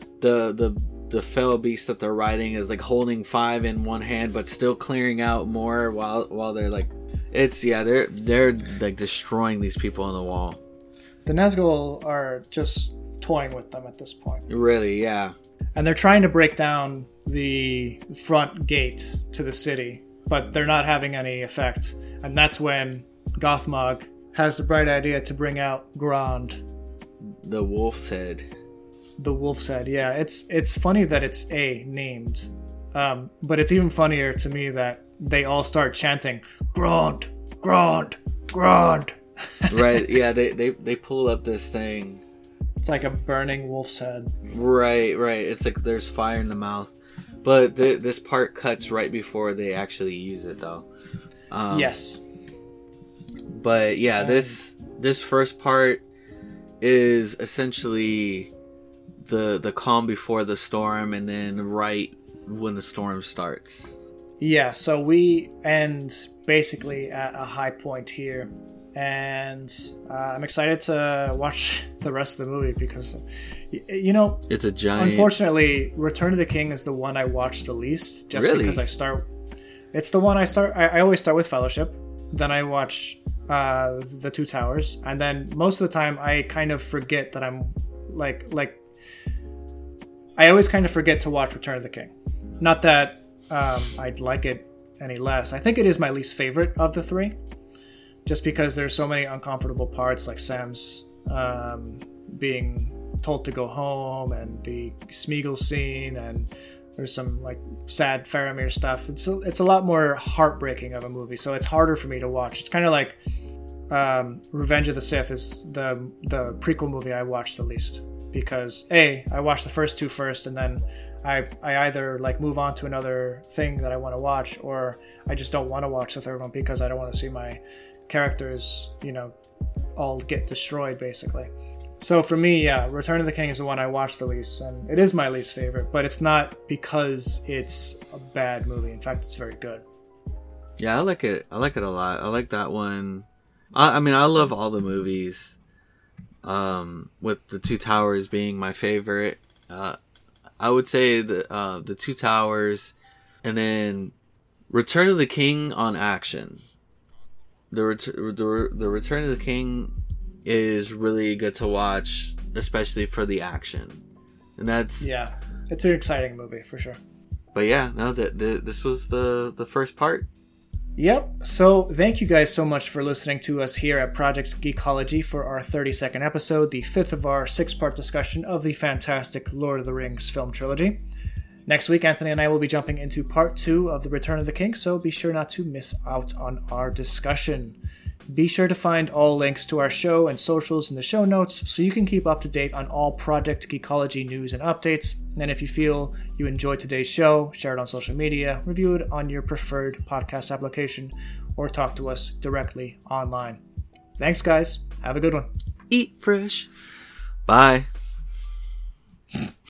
the fell beast that they're riding is like holding 5 in one hand, but still clearing out more while they're like, they're like destroying these people on the wall. The Nazgul are just toying with them at this point. Really, yeah. And they're trying to break down the front gate to the city, but they're not having any effect. And that's when Gothmog has the bright idea to bring out Grond. The wolf's head. The Wolf's Head. Yeah, it's funny that it's named, but it's even funnier to me that they all start chanting "Grond, Grond, Grond." Right? Yeah, they pull up this thing. It's like a burning wolf's head. Right. It's like there's fire in the mouth, but this part cuts right before they actually use it, though. Yes. But yeah, this first part is essentially the calm before the storm, and then right when the storm starts. Yeah, so we end basically at a high point here, and I'm excited to watch the rest of the movie because, it's a giant. Unfortunately, Return of the King is the one I watch the least, just really? because it's the one I start. I always start with Fellowship, then I watch the Two Towers, and then most of the time I kind of forget that I'm like I always kind of forget to watch Return of the King. Not that I'd like it any less. I think it is my least favorite of the three, just because there's so many uncomfortable parts, like Sam's being told to go home, and the Smeagol scene, and there's some like sad Faramir stuff. It's a lot more heartbreaking of a movie, so it's harder for me to watch. It's kind of like Revenge of the Sith is the prequel movie I watched the least, because I watched the first two first, and then I either like move on to another thing that I want to watch, or I just don't want to watch the third one because I don't want to see my characters, all get destroyed basically. So for me, yeah, Return of the King is the one I watched the least, and it is my least favorite, but it's not because it's a bad movie. In fact, it's very good. Yeah, I like it. I like it a lot. I like that one. I mean, I love all the movies, with the Two Towers being my favorite. I would say the Two Towers, and then Return of the King on action. The Return of the King is really good to watch, especially for the action, and that's it's an exciting movie for sure. But yeah, no, this was the first part. Yep. So thank you guys so much for listening to us here at Project Geekology for our 32nd episode, the fifth of our 6-part discussion of the fantastic Lord of the Rings film trilogy. Next week, Anthony and I will be jumping into part 2 of The Return of the King, so be sure not to miss out on our discussion. Be sure to find all links to our show and socials in the show notes so you can keep up to date on all Project Geekology news and updates. And if you feel you enjoyed today's show, share it on social media, review it on your preferred podcast application, or talk to us directly online. Thanks, guys. Have a good one. Eat fresh. Bye.